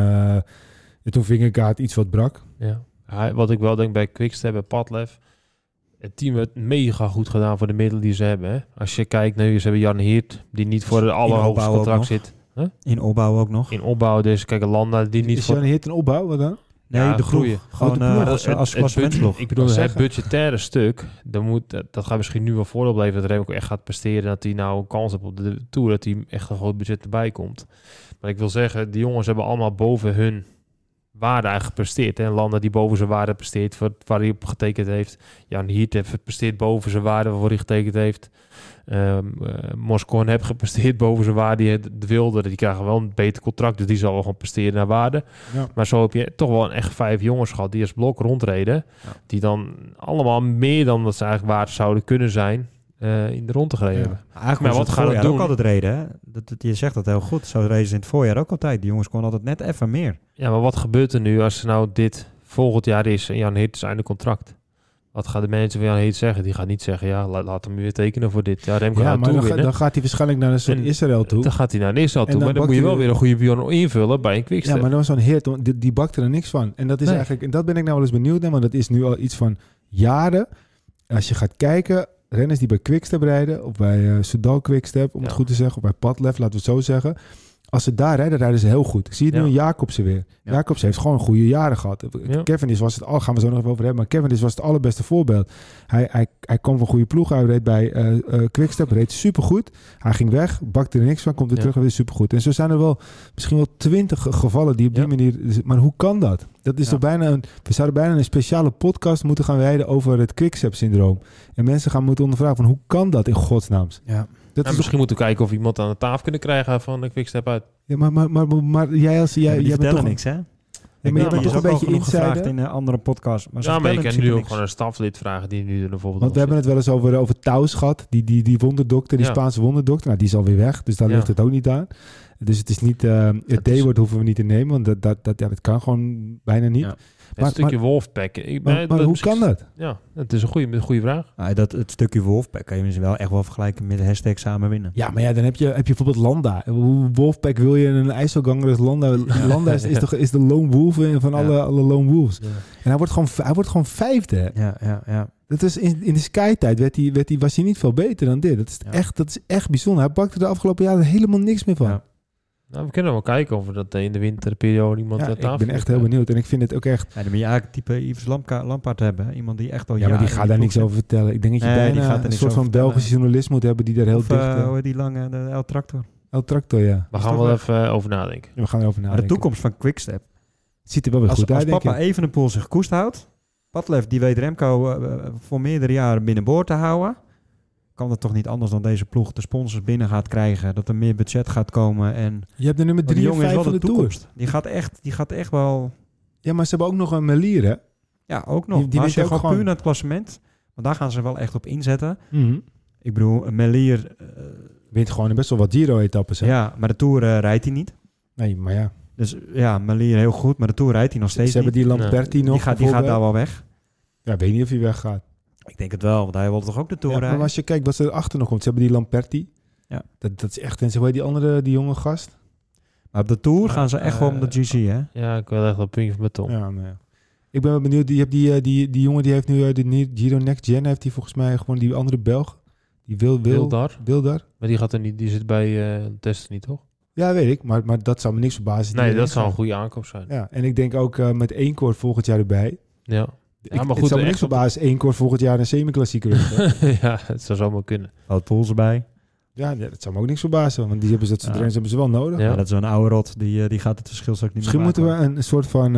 Vingegaard iets wat brak. Ja. Wat ik wel denk bij Quickstep en Padlef, het team heeft mega goed gedaan voor de middelen die ze hebben. Hè? Als je kijkt, ze hebben Jan Hiert, die niet voor de allerhoogste contract zit. Huh? In opbouw ook nog. In opbouw, dus kijk, Landa die niet is voor... Is Jan Hiert een opbouw, wat dan? Nee, de groei. Gewoon als klassementsploeg. Ik bedoel, het budgettaire stuk, dat gaat misschien nu wel voordeel blijven dat Remco echt gaat presteren, dat hij nou een kans heeft op de Tour, dat hij echt een groot budget erbij komt. Maar ik wil zeggen, die jongens hebben allemaal boven hun waarde eigenlijk gepresteerd. Hè? Landa die boven zijn waarde presteert, waar hij op getekend heeft. Jan Hiert heeft presteerd boven zijn waarde waarvoor hij getekend heeft. Moscon heeft gepresteerd boven zijn waarde die hij wilde. Die krijgen wel een beter contract, dus die zal wel gewoon presteren naar waarde. Ja. Maar zo heb je toch wel een echt 5 jongens gehad die als blok rondreden. Ja. Die dan allemaal meer dan dat ze eigenlijk waard zouden kunnen zijn in de rond te gereden hebben. Eigenlijk maar wat gaat het doen? Ook altijd reden, hè? Je zegt dat heel goed. Zo reden ze in het voorjaar ook altijd. Die jongens konden altijd net even meer. Ja, maar wat gebeurt er nu als nou dit volgend jaar is en Jan Hirt is einde contract? Wat gaat de manager van Jan Hirt zeggen? Die gaat niet zeggen, laat hem weer tekenen voor dit. Ja, Remco gaat dan gaat hij waarschijnlijk naar een soort Israël toe. Dan gaat hij naar Israël toe, maar dan moet je wel weer een goede pion invullen bij een Quickstep. Ja, maar dan zo'n Hirt, die bakt er niks van. En dat is eigenlijk, en dat ben ik nou wel eens benieuwd naar, want dat is nu al iets van jaren. Als je gaat kijken, renners die bij Quickstep rijden, of bij Soudal Quickstep, om het goed te zeggen, of bij Padlef, laten we het zo zeggen. Als ze daar rijden ze heel goed. Ik zie het nu in Jacobsen weer. Ja. Jacobsen heeft gewoon goede jaren gehad. Ja. Cavendish was het gaan we zo nog even over hebben, maar Cavendish was het allerbeste voorbeeld. Hij kwam van goede ploeg, hij reed bij Quickstep, reed supergoed. Hij ging weg, bakte er niks van, komt weer terug en weer supergoed. En zo zijn er misschien wel 20 gevallen die op die manier... Maar hoe kan dat? Dat is toch bijna we zouden bijna een speciale podcast moeten gaan wijden over het Quickstep-syndroom. En mensen gaan moeten ondervragen van hoe kan dat in godsnaams? Ja. Misschien moeten we kijken of iemand aan de tafel kunnen krijgen van de Quickstep uit. Ja, maar jij bent toch niks, hè? Ja, maar je bent toch een beetje gevraagd in een andere podcast. Maar ik kan nu ook gewoon een staflid vragen die nu bijvoorbeeld... Want we hebben het wel eens over Taus gehad, die wonderdokter, die Spaanse wonderdokter. Nou, die is alweer weg, dus daar ligt het ook niet aan. Dus het is niet... het D-woord hoeven we niet te nemen, want dat kan gewoon bijna niet. Ja. Maar, een stukje Wolfpack. Maar hoe kan dat? Ja, het is een goede vraag. Het stukje Wolfpack kan je misschien wel echt wel vergelijken met de hashtag samen winnen. Ja, maar dan heb je bijvoorbeeld Landa. Wolfpack wil je een IJsselganger als Landa. Landa is de lone wolf van alle lone wolves. Ja. En hij wordt gewoon 5e. Ja. Dat is in de Sky-tijd was hij niet veel beter dan dit. Dat is echt bijzonder. Hij pakte de afgelopen jaren helemaal niks meer van. Ja. Nou, we kunnen wel kijken of we dat in de winterperiode iemand aan tafel ik ben echt heel benieuwd. En ik vind het ook echt... Ja, dan moet je eigenlijk type Yves Lampaard hebben. Hè? Iemand die echt al Ja, maar die gaat daar niks over vertellen. Ik denk dat je Nee, die bijna gaat er een niks soort van over vertellen. Belgische journalist moet hebben die daar heel Of dicht... hoe heet die lange, de El Tractor. El Tractor, ja. We gaan wel even over nadenken. Ja, we gaan erover Maar nadenken. de toekomst van Quickstep. Het ziet er wel weer Als goed uit, denk papa ik. Evenepoel zich koest houdt, Padlef die weet Remco voor meerdere jaren binnenboord te houden, kan het toch niet anders dan deze ploeg de sponsors binnen gaat krijgen, dat er meer budget gaat komen en Je hebt de nummer die 3 en jongen is 5 wel van de de Tour. toekomst. Die gaat echt wel, Ja, maar ze hebben ook nog een Melier, hè? ja ook nog. Die maar als je wint ook gewoon gewoon. puur naar het klassement, want daar gaan ze wel echt op inzetten. Mhm. Ik bedoel, Melier, Wint gewoon best wel wat Giro-etappes, hè? ja, maar de Tour rijdt hij niet. Nee, maar ja. Dus ja, Melier heel goed, maar de Tour rijdt hij nog Ze steeds hebben niet. die Lamperti nog. Die gaat bijvoorbeeld. daar wel weg. Ja, ik weet niet of hij weggaat. Ik denk het wel, want hij wil toch ook de Tour Ja, maar rijden? als je kijkt wat er achter nog komt. Ze hebben die Lamperti. Ja. Dat is echt... En zo heet die andere, die jonge gast. Maar op de Tour gaan ze echt wel om de GC, hè? Ja, ik wil echt een puntje van beton. Ja, maar ja. Ik ben wel benieuwd. Die jongen die heeft nu de Giro Next Gen. Heeft hij volgens mij gewoon die andere Belg. Die Wildar. Wildar. Maar die gaat er niet, die zit bij testen niet, toch? Ja, weet ik. Maar dat zou me niks verbazen. Nee, Die dat erin zou een gaan. goede aankoop zijn. Ja, en ik denk ook met Eenkoor volgend jaar erbij. Ja. Maar maar het goed, zou me niks echt op- verbazen. Eenkoor volgend jaar een semi-klassieker wint. Ja, het zou zomaar kunnen. Wout Poels erbij. Ja, dat zou me ook niks verbazen. Want die hebben ze, dat soort Ja. renners hebben ze wel nodig. Ja. Maar dat is wel een oude rot. Die gaat het verschil straks niet Misschien meer moeten maken. we een soort van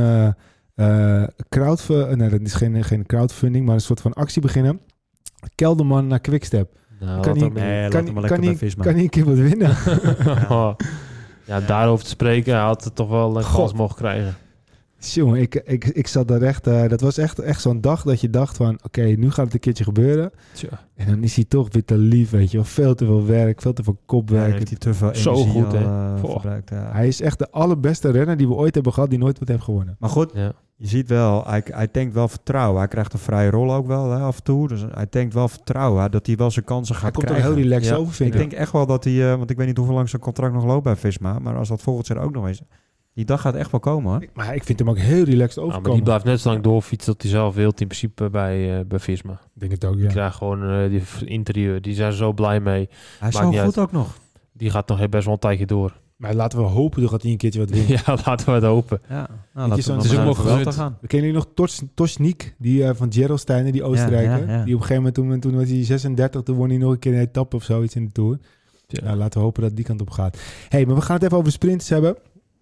nee, dat is geen crowdfunding, maar een soort van actie beginnen. Kelderman naar Quickstep. Nou, Kan wat niet- dan- Nee, laat kan hem maar kan lekker bij niet- Visma. Kan hij een keer wat winnen? Ja, daarover te spreken, hij had het toch wel een God. kans mogen krijgen. Jongen, ik zat daar echt... dat was echt zo'n dag dat je dacht van... Oké, nu gaat het een keertje gebeuren. Tja. En dan is hij toch weer te lief, weet je wel. Veel te veel werk, veel te veel Ja, kopwerk. heeft hij te veel Zo energie goed, al, hè? verbruikt. Ja. Hij is echt de allerbeste renner die we ooit hebben gehad... die nooit wat heeft gewonnen. Maar goed, Ja. je ziet wel, hij tankt wel vertrouwen. Hij krijgt een vrije rol ook wel hè, af en toe. Dus hij tankt wel vertrouwen hè, dat hij wel zijn kansen Hij gaat komt er krijgen. heel relaxed Ja. over, vind Ik ik. denk echt wel dat hij, want ik weet niet hoeveel lang zijn contract nog loopt bij Visma, maar als dat volgend jaar ook nog is, die dag gaat echt wel komen hoor. Maar ik vind hem ook heel relaxed Nou, maar overkomen. die blijft net zo lang doorfietsen tot hij zelf wilt in principe bij Visma. Ik denk het ook, Die ja. krijgt gewoon die interieur. Die zijn zo blij mee. Hij is Maakt zo niet goed ook nog. Die gaat nog best wel een tijdje door. Maar laten we hopen dat hij een keertje wat wint. Ja, laten we het hopen. Ja, nou, Weet je, laten we zo'n- maar het is ook even wel wel te gegund. gaan. We kennen jullie nog Tosnik, die van Gerolsteiner, die Oostenrijker. Ja, ja. Die op een gegeven moment, toen was hij 36, toen won hij nog een keer een etappe of zoiets in de Tour. Ja. Nou, laten we hopen dat het die kant op gaat. Hey, maar we gaan het even over sprinters hebben.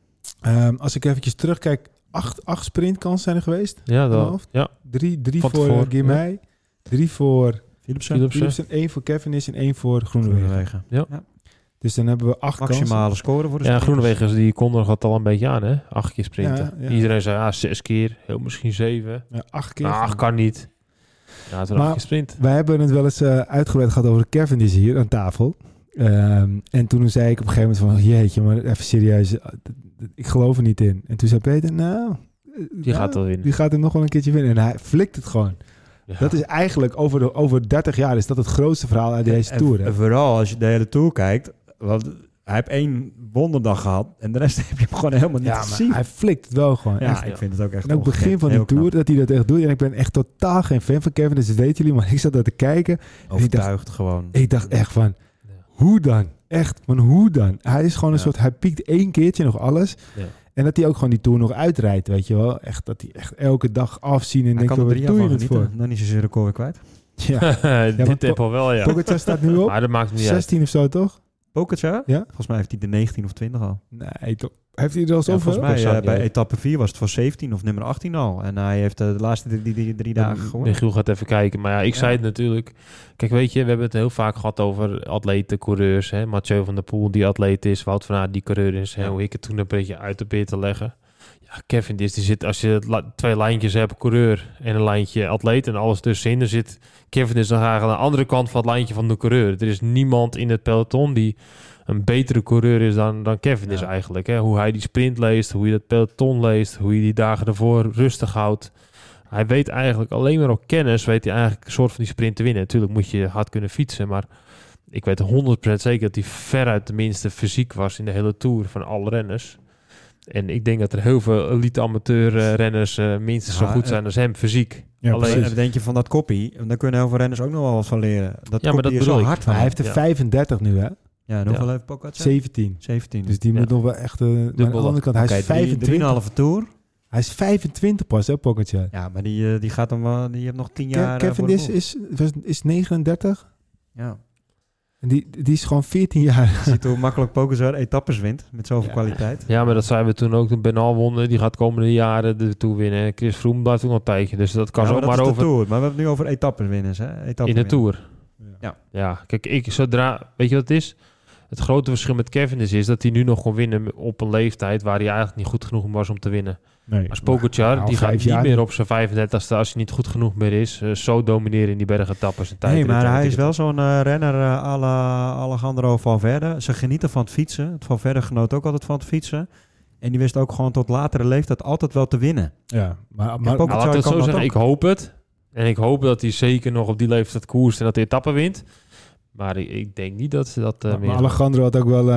Als ik eventjes terugkijk, 8 sprintkansen zijn er geweest. Ja, mijn dat. hoofd. Ja. 3 Van voor tevoren, Girmay, 3 voor Philipsen. Philipsen. 1 voor Cavendish en 1 voor Groenewegen. Groenewegen. Dus dan hebben we 8 kansen. Maximale score voor de Ja, sprinters. Groenewegen die kondigen het al een beetje aan, hè? 8 keer sprinten. Ja, ja. Iedereen zei, 6 keer. Heel misschien 7. Ja, 8 keer. Nou, 8 kan niet. Ja, het is Maar- 8 keer sprint. Wij hebben het wel eens uitgebreid gehad over Cavendish hier aan tafel. En toen zei ik op een gegeven moment van... Jeetje, maar even serieus. Ik geloof er niet in. En toen zei Peter, Die gaat wel winnen. Die gaat er nog wel een keertje winnen. En hij flikt het gewoon. Ja. Dat is eigenlijk over 30 jaar is dat het grootste verhaal uit deze Tour. Hè? En vooral als je de hele Tour kijkt, want hij heeft 1 wonderdag gehad en de rest heb je hem gewoon helemaal niet Ja, gezien. maar hij flikt het wel gewoon. Ja, Echt. ik vind het ook echt En ook het begin ongekend. van die Heel knap. Tour, dat hij dat echt doet. En ik ben echt totaal geen fan van Kevin, dus dat weten jullie. Maar ik zat daar te kijken. Overtuigd gewoon. Ik dacht echt van, Ja. hoe dan? Echt, van hoe dan? Hij is gewoon een Ja. soort, hij piekt 1 keertje nog alles. Ja. En dat hij ook gewoon die Tour nog uitrijdt, weet je wel. Echt, dat hij echt elke dag afzien en Hij denkt, kan er wat 3 doe jaar je van het voor? genieten. Dan is hij zijn record weer kwijt. Ja, Dit maar tempo wel, ja. Pogacar staat nu op. Maar dat maakt niet uit. 16 of zo, toch? Pogacar? Ja? Volgens mij heeft hij de 19 of 20 al. Nee, toch? Heeft hij er al Ja, zoveel? volgens mij Pogacar niet bij uit. etappe 4 was het voor 17 of nummer 18 al. En hij heeft de laatste drie dagen gewonnen. Michiel gaat even kijken. Maar ja, ik Ja. zei het natuurlijk. Kijk, weet je, we hebben het heel vaak gehad over atleten, coureurs. Hè? Mathieu van der Poel, die atleet is. Wout van Aert, die coureur is. Hè? Ja. Hoe ik het toen een beetje uit probeer te leggen. Ja, Cavendish, die zit, als je 2 lijntjes hebt, coureur en een lijntje atleet en alles tussenin, dan zit Cavendish dan graag aan de andere kant van het lijntje van de coureur. Er is niemand in het peloton die een betere coureur is dan Cavendish Ja. eigenlijk. Hè? Hoe hij die sprint leest, hoe je dat peloton leest, hoe je die dagen ervoor rustig houdt. Hij weet eigenlijk alleen maar op kennis, weet hij eigenlijk een soort van die sprint te winnen. Natuurlijk moet je hard kunnen fietsen, maar ik weet 100% zeker dat hij veruit de minste fysiek was in de hele Tour van alle renners. En ik denk dat er heel veel elite amateur renners minstens zo Ja, goed zijn als hem fysiek. Ja, Alleen- En precies. dan denk je van dat koppie, en daar kunnen heel veel renners ook nog wel wat van leren. Dat maar dat koppie is bedoel zo ik. hard van Maar hij hem. heeft er Ja. 35 nu, hè? Ja, en hoeveel heeft Pogacar? 17. 17. Dus die moet nog wel echt... maar aan de andere kant, hij is 25. 3,5 Tour. Hij is 25 pas, hè, Pogacar. Ja, maar die gaat dan wel... Die heeft nog 10 jaar... Kevin is 39. Ja. En die is gewoon 14 jaar. Je ziet hoe makkelijk Pogacar etappes wint. Met zoveel kwaliteit. Ja, maar dat zijn we toen ook. Toen Bernal won. Die gaat komende jaren de Tour winnen. Chris Froome blijft ook nog een tijdje. Dus dat kan zo maar over... Tour. Maar we hebben het nu over etappes winnen. In de Tour. Ja. Ja, kijk, weet je wat het is? Het grote verschil met Kevin is dat hij nu nog kon winnen op een leeftijd waar hij eigenlijk niet goed genoeg was om te winnen. Nee, als Pogacar, die gaat niet meer op zijn 35e, als hij niet goed genoeg meer is, zo domineren in die bergetappes. Nee, maar hij is wel zo'n renner à la Alejandro Valverde. Ze genieten van het fietsen. Het Valverde genoot ook altijd van het fietsen. En die wist ook gewoon tot latere leeftijd altijd wel te winnen. Ja, maar laten we het zo zeggen, ik hoop het. En ik hoop dat hij zeker nog op die leeftijd koerst en dat hij etappen wint. Maar ik denk niet dat ze dat meer... Maar Alejandro had ook wel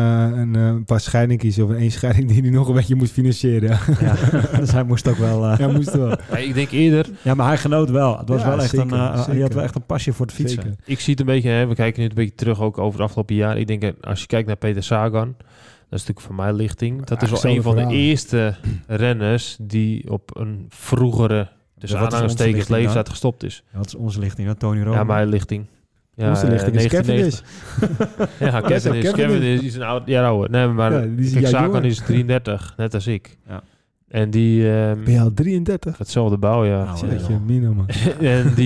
een paar scheidingjes of een scheiding die hij nog een beetje moest financieren. Ja, dus hij moest ook wel... Ja, moest wel. Ja, ik denk eerder... Ja, maar hij genoot wel. Het was wel echt zeker. Hij had wel echt een passie voor het fietsen. Zeker. Ik zie het een beetje... we kijken nu een beetje terug ook over het afgelopen jaar. Ik denk, als je kijkt naar Peter Sagan... Dat is natuurlijk voor mij lichting. Dat is wel een van de eerste renners die op een vroegere... Dus aanhalingstekens leeftijd gestopt is. Ja, dat is onze lichting, dat Tony Romo. Ja, mijn lichting. Ja, onze lichting is Cavendish. Ja, Cavendish is een jaar ouder. Nee, maar Sagan is 33, net als ik. Ja. En die... ben je al 33? Hetzelfde bouw, ja. Man. En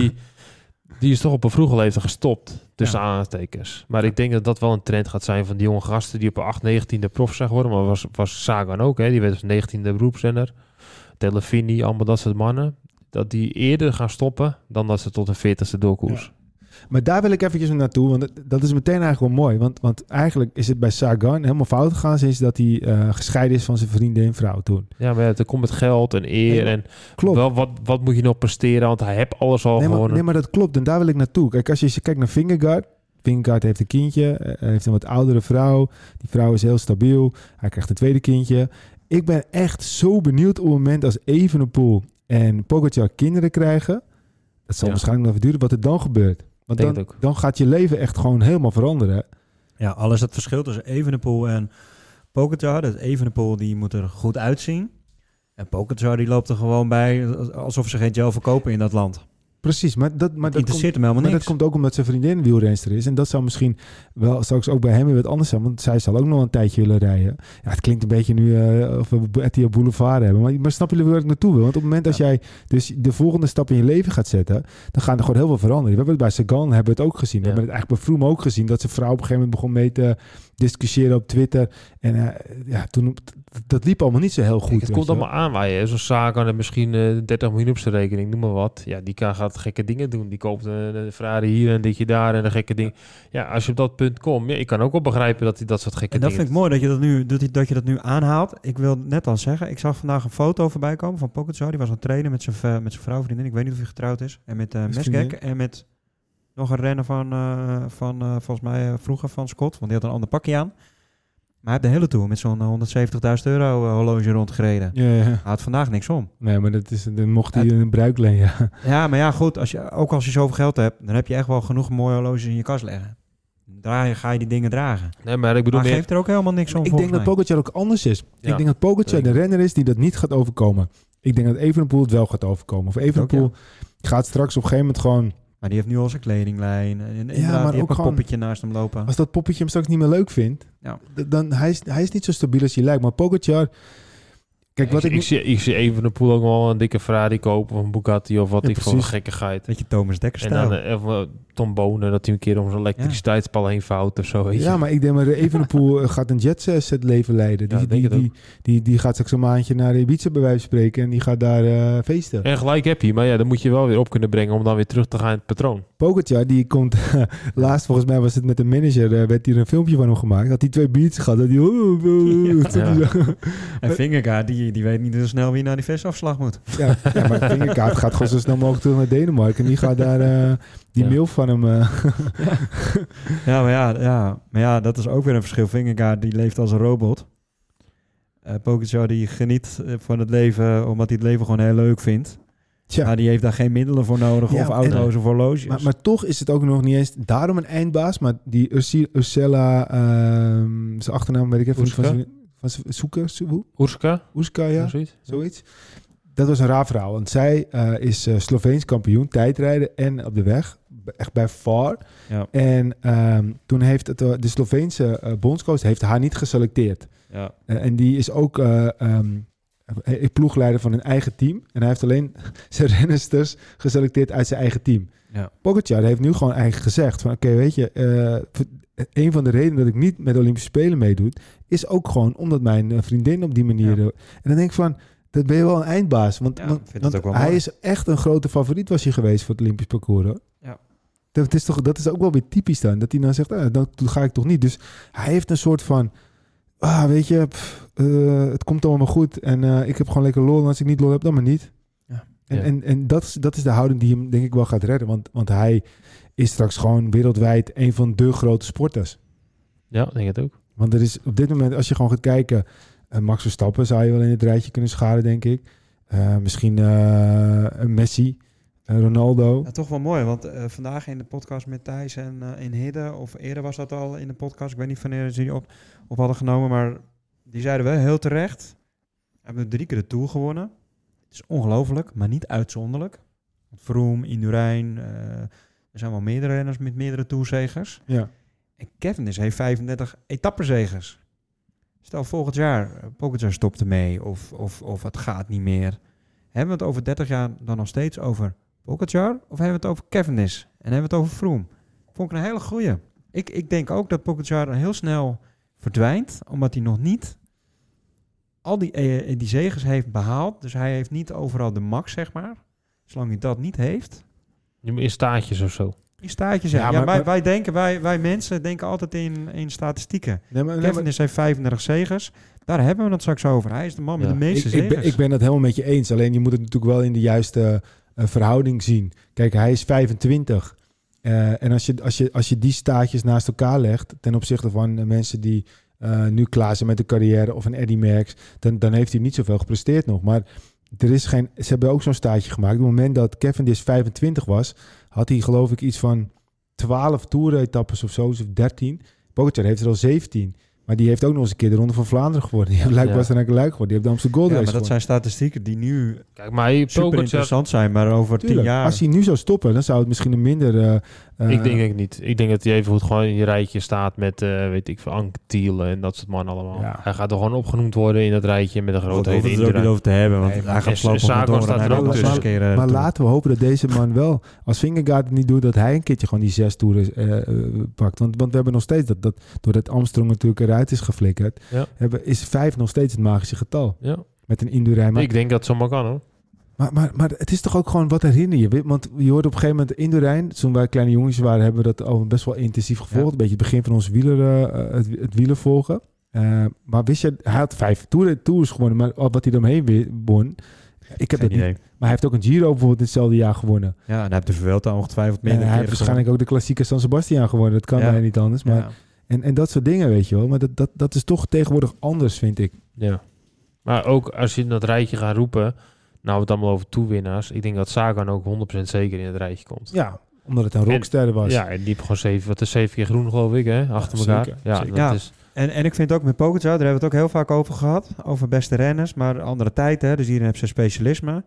die is toch op een vroege leeftijd gestopt. Tussen aanhalingstekens. Maar ik denk dat dat wel een trend gaat zijn van die jonge gasten die op 8, 19e prof zijn geworden. Maar was Sagan ook, hè. Die werd als 19e beroepsrenner. Telefini, allemaal dat soort mannen. Dat die eerder gaan stoppen dan dat ze tot een 40e doorkoers. Ja. Maar daar wil ik eventjes naartoe, want dat is meteen eigenlijk wel mooi. Want eigenlijk is het bij Sagan helemaal fout gegaan sinds dat hij gescheiden is van zijn vriendin en vrouw toen. Ja, maar het komt met geld en eer en klopt. Wel, wat moet je nog presteren, want hij heeft alles al gewonnen. Nee, maar dat klopt en daar wil ik naartoe. Kijk, als je kijkt naar Vingegaard heeft een kindje, heeft een wat oudere vrouw. Die vrouw is heel stabiel, hij krijgt een tweede kindje. Ik ben echt zo benieuwd op het moment als Evenepoel en Pogacar kinderen krijgen. Dat zal waarschijnlijk nog even duren, wat er dan gebeurt. Want dan gaat je leven echt gewoon helemaal veranderen. Ja, al is het verschil tussen Evenepoel en Pogacar. Dat Evenepoel die moet er goed uitzien. En Pogacar die loopt er gewoon bij alsof ze geen gel verkopen in dat land. Precies, maar dat interesseert hem helemaal niks. Maar dat komt ook omdat zijn vriendin wielrenster is. En dat zou misschien wel straks ook bij hem weer wat anders zijn. Want zij zal ook nog een tijdje willen rijden. Ja, het klinkt een beetje nu of we Etihad Boulevard hebben. Maar snap je waar ik naartoe wil? Want op het moment dat jij dus de volgende stap in je leven gaat zetten, dan gaan er gewoon heel veel veranderen. We hebben het bij Sagan hebben we het ook gezien. We hebben het eigenlijk bij Froome ook gezien. Dat zijn vrouw op een gegeven moment begon mee te discussiëren op Twitter. En toen, dat liep allemaal niet zo heel goed. Het komt allemaal aanwaaien. Zo'n Sagan en misschien 30 miljoen op zijn rekening, noem maar wat. Ja, die gaat gekke dingen doen. Die koopt een Ferrari hier en ditje daar en een gekke ding. Ja, als je op dat punt komt, ik kan ook wel begrijpen dat hij dat soort gekke dingen... En dat vind ik mooi dat je dat nu aanhaalt. Ik wil net al zeggen, ik zag vandaag een foto voorbij komen van Pogacar. Die was aan het trainen met zijn vrouw, vriendin. Ik weet niet of hij getrouwd is. En met Mesgek en met nog een renner van volgens mij vroeger van Scott. Want die had een ander pakje aan. Maar hij heeft de hele tour met zo'n €170.000 horloge rondgereden. Ja. Hij had vandaag niks om. Nee, maar dan mocht hij een bruikleen, ja. Ja, maar ja, goed. Als je zoveel geld hebt, dan heb je echt wel genoeg mooie horloges in je kast leggen. Ga je die dingen dragen. Nee, maar ik bedoel, geeft er ook helemaal niks om. Ik denk dat Pogacar ook anders is. Ja, ik denk dat Pogacar de renner is die dat niet gaat overkomen. Ik denk dat Evenepoel het wel gaat overkomen. Of Evenepoel gaat straks op een gegeven moment gewoon... Maar die heeft nu al zijn kledinglijn. En maar die ook een poppetje naast hem lopen. Als dat poppetje hem straks niet meer leuk vindt, dan hij is niet zo stabiel als hij lijkt. Maar Pogacar... Kijk, ik zie Evenepoel ook wel een dikke Ferrari kopen of een Bugatti of wat ik voor een gekkigheid. Dat je Thomas Dekker stijl. En dan Tom Bonen, dat hij een keer om zijn elektriciteitspal heen vouwt of zo. Weet je. Ja, maar ik denk maar Evenepoel gaat een jetset leven leiden. Die gaat straks een maandje naar Ibiza bij wijze van spreken en die gaat daar feesten. En gelijk heb je, maar ja, dan moet je wel weer op kunnen brengen om dan weer terug te gaan in het patroon. Pogacar, die komt laatst, volgens mij was het met een manager, werd hier een filmpje van hem gemaakt. Dat hij 2 biertjes gehad. Dat hij... En Vingegaard, die weet niet zo snel wie naar die vestafslag moet. Ja, maar Vingegaard gaat gewoon zo snel mogelijk terug naar Denemarken. En die gaat daar die mail van hem... Maar ja, dat is ook weer een verschil. Vingegaard, die leeft als een robot. Pogacar, die geniet van het leven, omdat hij het leven gewoon heel leuk vindt. Tja. Maar die heeft daar geen middelen voor nodig Ja, of auto's of horloges. Maar toch is het ook nog niet eens daarom een eindbaas. Maar die Ursula, zijn achternaam weet ik even Urska? van Soeker, Urska, ja, zoiets. Dat was een raar verhaal, want zij is Sloveens kampioen, tijdrijden en op de weg. Echt bij far. Ja. En toen heeft de Sloveense bondscoach heeft haar niet geselecteerd. Ja. En die is ook ploegleider van een eigen team. En hij heeft alleen zijn rennsters geselecteerd uit zijn eigen team. Ja. Pogačar heeft nu gewoon eigenlijk gezegd van oké, weet je, een van de redenen dat ik niet met de Olympische Spelen meedoe, is ook gewoon omdat mijn vriendin op die manier... En dan denk ik van, dat ben je wel een eindbaas. Want hij is echt een grote favoriet was hij geweest voor het Olympisch parcours. Hoor. Ja. Dat is ook wel weer typisch dan. Dat hij dan zegt, dan ga ik toch niet. Dus hij heeft een soort van... weet je, het komt allemaal goed. En ik heb gewoon lekker lol. En als ik niet lol heb, dan maar niet. Ja. En dat is de houding die hem denk ik wel gaat redden. Want hij is straks gewoon wereldwijd een van de grote sporters. Ja, denk het ook. Want er is op dit moment, als je gewoon gaat kijken... Max Verstappen zou je wel in het rijtje kunnen scharen, denk ik. Misschien Messi, Ronaldo. Ja, toch wel mooi, want vandaag in de podcast met Thijs en in Hidde, of eerder was dat al in de podcast, ik weet niet wanneer ze die op hadden genomen, maar die zeiden wel heel terecht. Hebben 3 keer de Tour gewonnen. Het is ongelooflijk, maar niet uitzonderlijk. Froome, Indurain, er zijn wel meerdere renners met meerdere Tourzegers. Ja. En Cavendish heeft 35 etappenzegers. Stel volgend jaar, Pogačar stopt ermee of het gaat niet meer. Hebben we het over 30 jaar dan nog steeds over Pogačar of hebben we het over Cavendish? En hebben we het over Froome? Vond ik een hele goeie. Ik denk ook dat Pogačar heel snel verdwijnt, omdat hij nog niet al die zegers heeft behaald. Dus hij heeft niet overal de max, zeg maar. Zolang hij dat niet heeft. In staartjes of zo. In staartjes, wij mensen denken altijd in statistieken. Cavendish heeft 35 zegers. Daar hebben we het straks over. Hij is de man met de meeste zegers. Ik ben het helemaal met je eens. Alleen je moet het natuurlijk wel in de juiste verhouding zien. Kijk, hij is 25. En als je die staartjes naast elkaar legt... ten opzichte van mensen die nu klaar zijn met de carrière... of een Eddy Merckx... dan heeft hij niet zoveel gepresteerd nog. Maar ze hebben ook zo'n staartje gemaakt. Op het moment dat Cavendish 25 was... had hij geloof ik iets van 12 toeretappes of zo, of 13. Pogačar heeft er al 17. Maar die heeft ook nog eens een keer de Ronde van Vlaanderen geworden. Die heeft blijkbaar zijn Luik geworden. Die heeft de Amsterdam Gold Race maar dat zijn statistieken die nu super interessant zijn. Maar over 10 jaar... Als hij nu zou stoppen, dan zou het misschien een minder... ik denk het niet. Ik denk dat hij even goed gewoon in je rijtje staat met, weet ik veel, Anke Thiele en dat soort mannen allemaal. Ja. Hij gaat er gewoon opgenoemd worden in het rijtje met een grote hele indruk. Er niet over te hebben, want hij gaat slopen door. Staat er ook tussen. Maar laten we hopen dat deze man wel, als Vingegaard het niet doet, dat hij een keertje gewoon die 6 toeren pakt. Want we hebben nog steeds dat doordat Armstrong natuurlijk eruit is geflikkerd, is 5 nog steeds het magische getal. Ja. Met een Indurain. Ik denk dat het zomaar kan, hoor. Maar het is toch ook gewoon, wat herinner je? Want je hoort op een gegeven moment Indurain, toen wij kleine jongens waren, hebben we dat al best wel intensief gevolgd. Ja. Een beetje het begin van ons het wielervolgen. Maar wist je, hij had 5 tours gewonnen, maar wat hij eromheen won, ik heb het niet. Maar hij heeft ook een Giro bijvoorbeeld hetzelfde jaar gewonnen. Ja, en hij heeft de Vuelta ongetwijfeld minder. Hij heeft waarschijnlijk ook de klassieke San Sebastian gewonnen. Dat kan hij niet anders. Maar, en dat soort dingen, weet je wel. Maar dat is toch tegenwoordig anders, vind ik. Ja. Maar ook als je in dat rijtje gaat roepen, nou, het allemaal over toewinnaars. Ik denk dat Sagan ook 100% zeker in het rijtje komt. Ja, omdat het een rockster was. Ja, en die heeft gewoon 7 keer groen, geloof ik, hè? Achter elkaar. Zeker, ja, zeker. Dat is... En ik vind ook met Pogačar, daar hebben we het ook heel vaak over gehad. Over beste renners, maar andere tijd, hè. Dus hierin heb ze specialisme.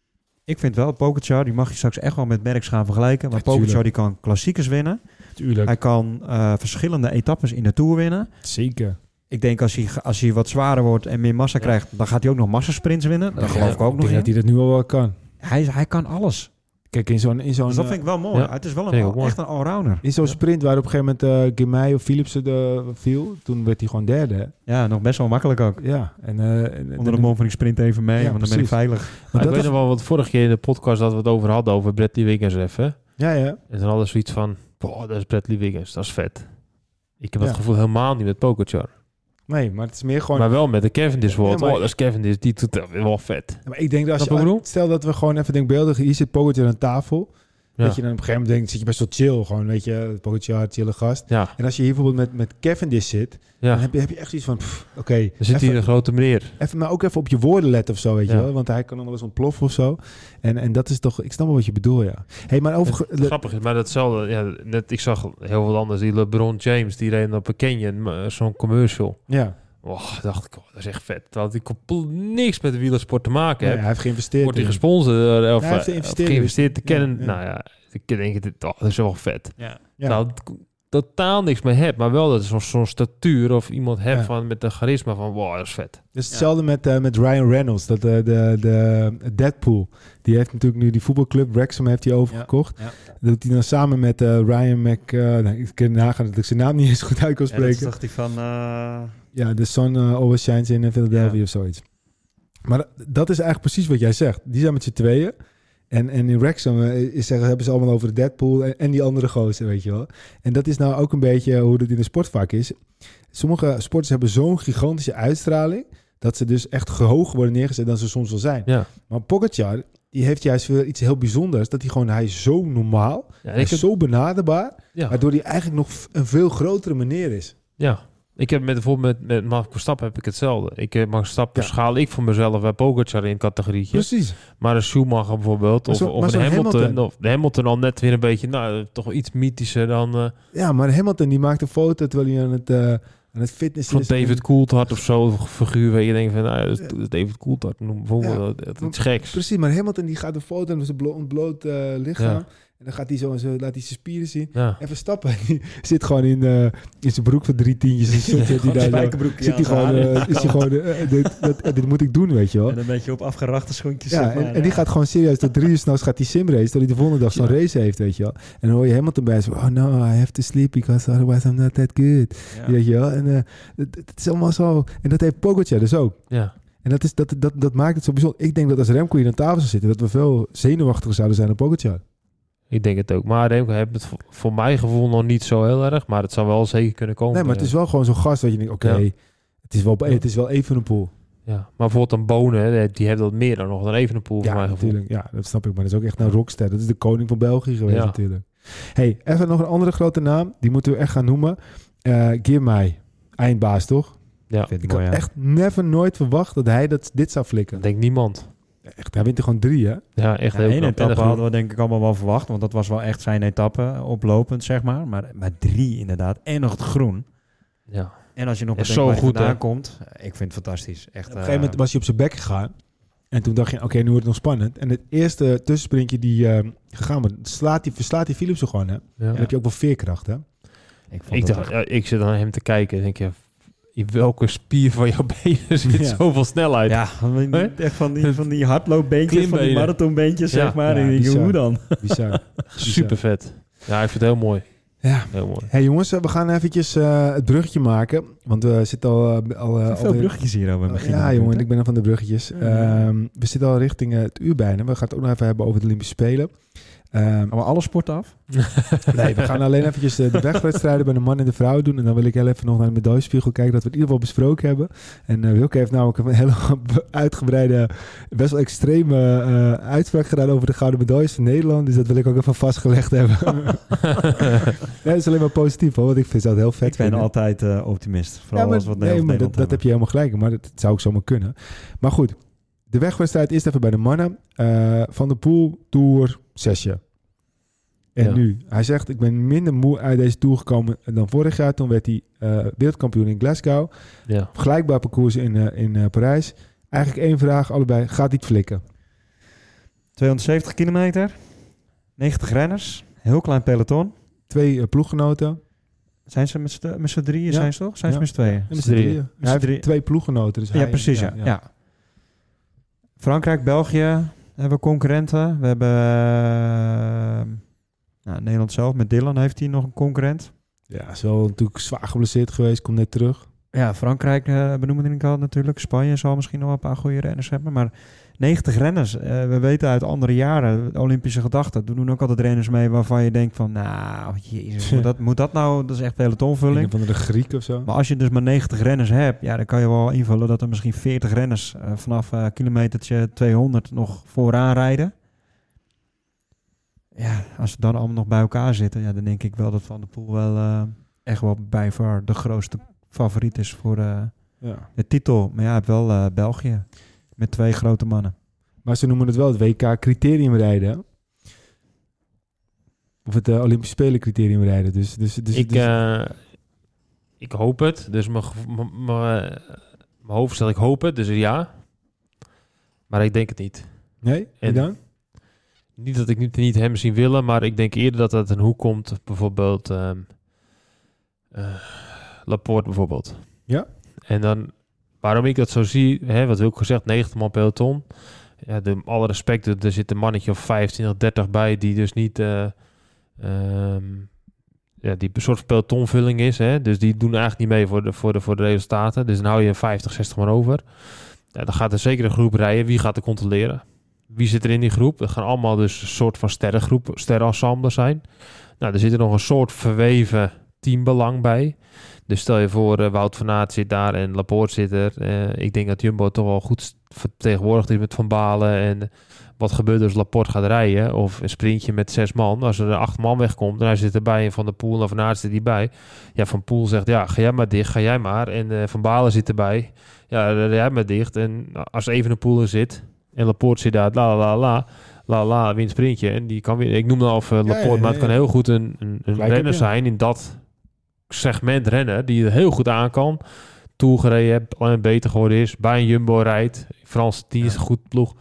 Ik vind wel, Pogačar, die mag je straks echt wel met Merckx gaan vergelijken. Want Pogačar, die kan klassiekers winnen. Tuurlijk. Hij kan verschillende etappes in de Tour winnen. Zeker. Ik denk als hij wat zwaarder wordt en meer massa krijgt, dan gaat hij ook nog massasprints winnen. Dat geloof ik ook nog in. Dat hij dat nu al wel kan. Hij kan alles. Kijk, in zo'n dus dat vind ik wel mooi. Ja. Het is wel echt een allrounder. In zo'n sprint waar op een gegeven moment Girmay of Philipsen viel, toen werd hij gewoon derde. Hè? Ja, nog best wel makkelijk ook. Ja. Onder de mom van die sprint even mee, want dan ben ik veilig. Maar ik weet nog wel wat vorige keer in de podcast dat we het over hadden, over Bradley Wiggins even. Ja. En dan hadden we zoiets van, dat is Bradley Wiggins, dat is vet. Ik heb het gevoel helemaal niet met Pogačar. Nee, maar het is meer gewoon... Maar wel met de Cavendish wordt. Dat is Cavendish, die doet dat wel vet. Ja, maar ik denk dat stel dat we gewoon even denkbeeldig, hier zit Pogačar aan tafel. Ja. Dat je dan op een gegeven moment denkt, zit je best wel chill. Gewoon, weet je, Pogacar, chille gast. Ja. En als je hier bijvoorbeeld met Cavendish zit, dan heb je echt zoiets van, oké. Dan zit hier een grote meneer. Maar ook even op je woorden letten of zo, weet je Ja. wel. Want hij kan nog wel eens ontploffen of zo. En dat is toch, ik snap wel wat je bedoelt, ja. Hey, maar over... Grappig is, maar datzelfde, net, ik zag heel veel anders. Die LeBron James, die reed op een Canyon, zo'n commercial. Ja. Dacht ik, dat is echt vet. Terwijl hij compleet niks met de wielersport te maken heeft. Hij heeft geïnvesteerd. Wordt hij gesponsord of hij heeft geïnvesteerd te kennen. Ja. Nou ja, ik denk, dat is wel vet. Ja. Nou, totaal niks meer hebt, maar wel dat zo'n statuur of iemand hebt Ja. van met een charisma van, wow, dat is vet. Dus hetzelfde met Ryan Reynolds, dat de Deadpool. Die heeft natuurlijk nu die voetbalclub, Wrexham heeft hij overgekocht. Ja. Dat doet hij dan samen met Ryan ik kan nagaan dat ik zijn naam niet eens goed uit kan Ja, dat spreken. is toch die van... Ja, The Sun Always Shines in Philadelphia of zoiets. Maar dat is eigenlijk precies wat jij zegt. Die zijn met z'n tweeën. En in Wrexham hebben ze allemaal over de Deadpool en die andere gozer, weet je wel. En dat is nou ook een beetje hoe het in de sportvak is. Sommige sporters hebben zo'n gigantische uitstraling dat ze dus echt hoger worden neergezet dan ze soms wel zijn. Ja. Maar Pogacar, die heeft juist weer iets heel bijzonders. Dat hij is zo normaal, hij is zo benaderbaar, waardoor hij eigenlijk nog een veel grotere meneer is. Ja. Ik heb bijvoorbeeld met Max Verstappen heb ik hetzelfde. Max Verstappen schaal ik voor mezelf bij Pogacar in categorietje. Precies. Maar een Schumacher bijvoorbeeld, of een Hamilton. Of de Hamilton al net weer een beetje, toch iets mythischer dan... Ja, maar Hamilton die maakt een foto terwijl hij aan het fitness van is. David Coulthard of zo, figuur waar je denkt van, dat is David Coulthard, noem bijvoorbeeld iets geks. Precies, maar Hamilton die gaat een foto met zijn ontbloot lichaam. Ja. En dan gaat hij laat hij zijn spieren zien. Ja. En Verstappen, die zit gewoon in zijn broek van 3 tientjes. Zit hij gewoon, dit moet ik doen, weet je wel. En een beetje op afgerachte schoentjes. Ja, en die gaat gewoon serieus tot 3 uur 's nachts gaat die simrace, terwijl hij de volgende dag zo'n race heeft, weet je wel. En dan hoor je Hamilton bij zo, oh no, I have to sleep because otherwise I'm not that good. Ja. Weet je wel. En het is allemaal zo. En dat heeft Pogacar dus ook. Ja. En dat maakt het zo bijzonder. Ik denk dat als Remco hier aan tafel zou zitten, dat we veel zenuwachtiger zouden zijn dan Pogacar. Ik denk het ook. Maar Remco heeft het voor mijn gevoel nog niet zo heel erg. Maar het zou wel zeker kunnen komen. Nee, maar het is wel gewoon zo'n gast dat je denkt, het is wel Evenepoel. Ja, maar bijvoorbeeld een Bonen, die heeft dat meer dan nog dan Evenepoel voor mijn gevoel. Natuurlijk. Ja, dat snap ik. Maar dat is ook echt een rockster. Dat is de koning van België geweest natuurlijk. Hey, even nog een andere grote naam. Die moeten we echt gaan noemen. Girmay. Eindbaas, toch? Ja. Ik had echt nooit verwacht dat hij dit zou flikken. Dat denkt niemand. Echt, hij wint er gewoon 3, hè? Ja, echt heel één etappe hadden we denk ik allemaal wel verwacht. Want dat was wel echt zijn etappe, oplopend zeg maar. Maar 3 inderdaad. En nog het groen. Ja. En als je nog zo goed vandaan komt. Ik vind het fantastisch. Echt, op een gegeven moment was hij op zijn bek gegaan. En toen dacht je, oké, nu wordt het nog spannend. En het eerste tussensprintje die gegaan wordt, verslaat die Philipsen gewoon, hè? Ja. Dan heb je ook wel veerkracht, hè? Ik zit aan hem te kijken en denk je, in welke spier van jouw benen zit zoveel snelheid? Ja, echt van die hardloopbeentjes, van die marathonbeentjes, zeg maar. Ja, en hoe dan? Bizar. Super vet. Ja, ik vind het heel mooi. Ja. Heel mooi. Hey jongens, we gaan eventjes het bruggetje maken. Want we zitten al veel bruggetjes hier over beginnen. Ja, jongen, ik ben van de bruggetjes. We zitten al richting het uur bijna. We gaan het ook nog even hebben over de Olympische Spelen. Gaan we alle sporten af? Nee, we gaan alleen eventjes de wegwedstrijden bij de man en de vrouw doen. En dan wil ik heel even nog naar de medaillespiegel kijken, dat we het in ieder geval besproken hebben. En Wilke heeft namelijk een hele uitgebreide, best wel extreme uitspraak gedaan over de gouden medailles van Nederland. Dus dat wil ik ook even vastgelegd hebben. Dat is alleen maar positief, hoor, want ik vind dat heel vet. Ik ben altijd optimist. Vooral als wat Nederland dat heb je helemaal gelijk. Maar dat zou ook zomaar kunnen. Maar goed, de wegwedstrijd is even bij de mannen. Van der Poel, Tour, 6. En nu, hij zegt, ik ben minder moe uit deze Tour gekomen dan vorig jaar. Toen werd hij wereldkampioen in Glasgow. Ja. Vergelijkbaar parcours in Parijs. Eigenlijk 1 vraag, allebei. Gaat dit flikken? 270 kilometer. 90 renners. Heel klein peloton. 2 ploeggenoten. Zijn ze met z'n drieën, zijn ze toch? Zijn ze met z'n tweeën? Met z'n drieën. Hij heeft 2 ploeggenoten. Dus precies, ja. Frankrijk, België hebben we concurrenten. We hebben Nederland zelf. Met Dylan heeft hij nog een concurrent. Ja, is wel natuurlijk zwaar geblesseerd geweest. Komt net terug. Ja, Frankrijk benoemen ik al natuurlijk. Spanje zal misschien nog wel een paar goede renners hebben. Maar 90 renners. We weten uit andere jaren, Olympische gedachten. Er doen ook altijd renners mee waarvan je denkt van... Nou, jezus, moet dat nou? Dat is echt pelotonvulling. Een van de Griek of zo. Maar als je dus maar 90 renners hebt... Ja, dan kan je wel invullen dat er misschien 40 renners... vanaf kilometertje 200 nog vooraan rijden. Ja, als we dan allemaal nog bij elkaar zitten, dan denk ik wel dat Van der Poel wel echt wel bij far de grootste favoriet is voor de titel. Maar ja, hij heeft wel België met 2 grote mannen. Maar ze noemen het wel het WK criteriumrijden. Of het Olympische Spelen criteriumrijden. Dus ik hoop het. Dus mijn hoofd stelt ik hoop het. Dus ja. Maar ik denk het niet. Nee? En dan? Niet dat ik niet hem zien willen, maar ik denk eerder dat het een hoek komt. Bijvoorbeeld Laporte bijvoorbeeld. Ja. En dan, waarom ik dat zo zie, wat wil ik gezegd, 90 man peloton. Ja, alle respect, er zit een mannetje of 25, 30 bij die dus niet die een soort pelotonvulling is. Hè? Dus die doen eigenlijk niet mee voor de resultaten. Dus dan hou je 50, 60 man over. Ja, dan gaat er zeker een groep rijden. Wie gaat er controleren? Wie zit er in die groep? Dat gaan allemaal dus een soort van sterrenensemble zijn. Nou, er zit er nog een soort verweven teambelang bij. Dus stel je voor, Wout van Aert zit daar en Laporte zit er. Ik denk dat Jumbo toch wel goed vertegenwoordigd is met Van Balen. En wat gebeurt als Laporte gaat rijden? Of een sprintje met 6 man. Als er 8 man wegkomt en hij zit erbij en Van der Poel en Van Aert zit erbij. Ja, Van Poel zegt, ja, ga jij maar dicht, ga jij maar. En Van Balen zit erbij. Ja, jij maar dicht. En als Evenepoel er zit en Laporte zit daar, la, wint sprintje. En die kan weer, ik noem dan of Laporte, maar het kan heel goed een renner zijn in dat segment rennen, die er heel goed aan kan. Tour gereden hebt, alleen beter geworden is, bij een Jumbo rijdt. Frans, die is een goed ploeg.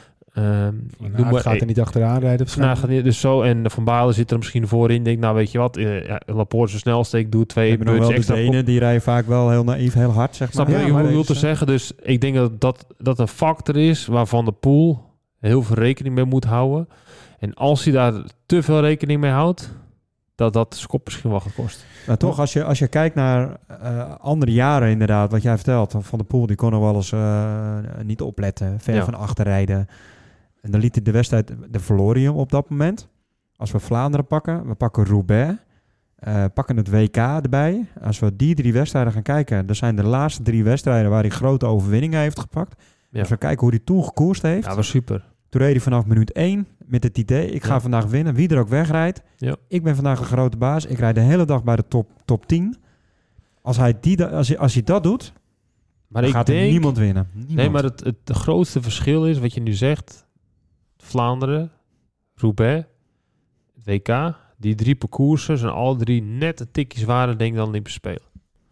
Gaat er niet achteraan rijden? Dus zo, en Van Balen zit er misschien voorin. Denk, nou weet je wat, Laporte is snelste, ik doe 2 beurtjes extra. De ene, die rijden vaak wel heel naïef, heel hard, zeg maar. Snap je wat ik wil te zeggen? Dus ik denk dat een factor is waarvan de Poel heel veel rekening mee moet houden. En als hij daar te veel rekening mee houdt, dat de kop misschien wel gaat kosten. Maar toch, als je kijkt naar andere jaren inderdaad, wat jij vertelt, Van der Poel, die kon er wel eens niet opletten, ver van achter rijden. En dan liet hij de wedstrijd, de verloor hij hem op dat moment. Als we Vlaanderen pakken, we pakken Roubaix, pakken het WK erbij. Als we die 3 wedstrijden gaan kijken, dat zijn de laatste 3 wedstrijden waar hij grote overwinningen heeft gepakt. Ja. Als we kijken hoe hij toen gekoerst heeft. Ja, was super. Toen reed hij vanaf minuut 1 met het idee, ik ga vandaag winnen, wie er ook wegrijdt. Ja. Ik ben vandaag een grote baas. Ik rijd de hele dag bij de top 10. Als hij dat doet, maar dan gaat er niemand winnen. Niemand. Nee, maar het grootste verschil is, wat je nu zegt, Vlaanderen, Roubaix, het WK, die 3 parcoursen zijn alle 3 net een tikje zwaarder, denk ik, dan Olympische Spelen.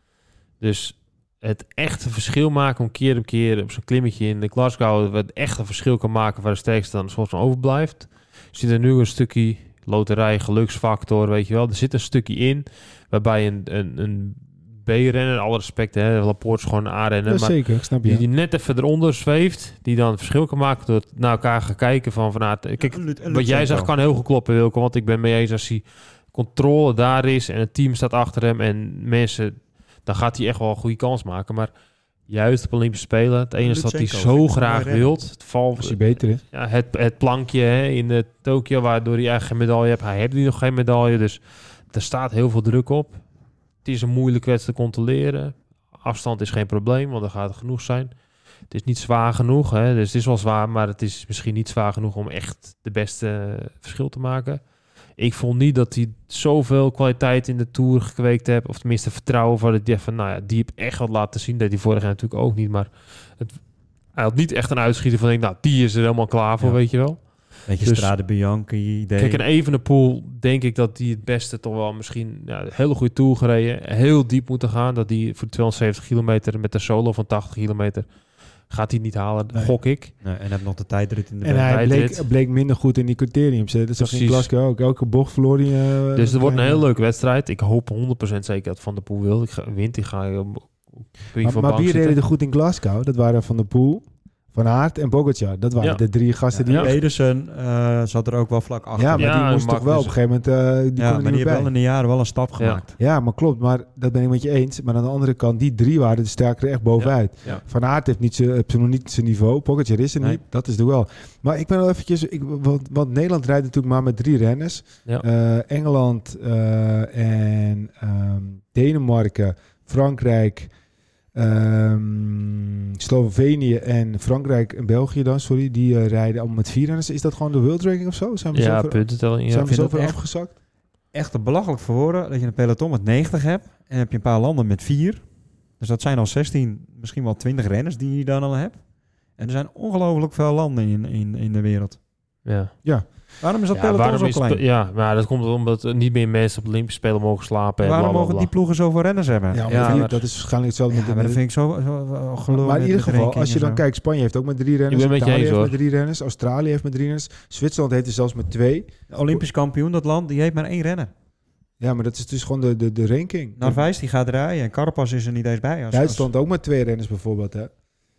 Dus het echte verschil maken om keer op keer op zo'n klimmetje in de Glasgow, wat echt een verschil kan maken waar de sterkste dan een soort van overblijft. Zit er nu een stukje loterij, geluksfactor, weet je wel. Er zit een stukje in waarbij een B-renner, alle respect, hè, Laporte is gewoon een A-renner, ja, maar zeker, snap je. Die net even eronder zweeft, die dan het verschil kan maken door naar elkaar gaan kijken van Aert. Kijk, wat jij zegt kan heel goed kloppen, Wilco, want ik ben mee eens, als die controle daar is en het team staat achter hem en mensen, dan gaat hij echt wel een goede kans maken. Maar juist op Olympische Spelen, het enige wat hij zo graag wilt, het valt, als hij beter is. Ja, het plankje in Tokio, waardoor hij eigenlijk geen medaille heeft. Hij heeft nu nog geen medaille, dus er staat heel veel druk op. Het is een moeilijke wedstrijd te controleren. Afstand is geen probleem, want er gaat er genoeg zijn. Het is niet zwaar genoeg, hè? Dus het is wel zwaar, maar het is misschien niet zwaar genoeg om echt de beste verschil te maken. Ik vond niet dat hij zoveel kwaliteit in de Tour gekweekt heeft, of tenminste vertrouwen van het van, nou ja, die heb echt wat laten zien. Dat hij vorig jaar natuurlijk ook niet, maar hij had niet echt een uitschieter van, nou, die is er helemaal klaar voor, weet je wel. Beetje dus, Strade Bianchi idee. Kijk, een Evenepoel, denk ik dat die het beste toch wel misschien een hele goede Tour gereden, heel diep moeten gaan. Dat die voor 270 kilometer met een solo van 80 kilometer gaat hij niet halen, gok ik. Nee, en heeft nog de tijdrit in de en hij bleek minder goed in die criteriums. Dat zag in Glasgow ook. Elke bocht verloor hij. Dus het wordt een hele leuke wedstrijd. Ik hoop 100% zeker dat Van der Poel wil. Wint, die ga je maar wie reden er goed in Glasgow? Dat waren Van der Poel, Van Aert en Pogacar. Dat waren de 3 gasten die... Pedersen zat er ook wel vlak achter. Ja, maar die moest toch wel op een gegeven moment... die hebben wel in de jaren wel een stap gemaakt. Ja, maar klopt. Maar dat ben ik met je eens. Maar aan de andere kant, die 3 waren de sterkere echt bovenuit. Ja. Van Aert heeft nog niet zijn niveau. Pogacar is er niet. Dat is er wel. Maar ik ben wel eventjes... Want Nederland rijdt natuurlijk maar met 3 renners. Ja. Engeland en Denemarken, Frankrijk... Slovenië en Frankrijk en België dan, die rijden allemaal met 4 renners. Is dat gewoon de world ranking of zo? Zijn we puntentelling. Zijn we zo ver echt afgezakt? Echt te belachelijk voor woorden dat je een peloton met 90 hebt. En dan heb je een paar landen met 4. Dus dat zijn al 16, misschien wel 20 renners die je dan al hebt. En er zijn ongelooflijk veel landen in de wereld. Ja. Waarom is dat peloton zo klein? Maar dat komt omdat niet meer mensen op de Olympische Spelen mogen slapen. En waarom mogen die ploegen zoveel renners hebben? Dat is waarschijnlijk hetzelfde met de... maar dat vind ik zo geloof. Maar in ieder geval, als je dan kijkt, Spanje heeft ook met 3 renners. Ik ben met je eens, heeft hoor. met 3 renners. Australië heeft met 3 renners. Zwitserland heeft er zelfs met 2. De Olympisch kampioen, dat land, die heeft maar 1 renner. Ja, maar dat is dus gewoon de ranking. Narvaez die gaat rijden en Carapaz is er niet eens bij. Duitsland ook met 2 renners bijvoorbeeld, hè.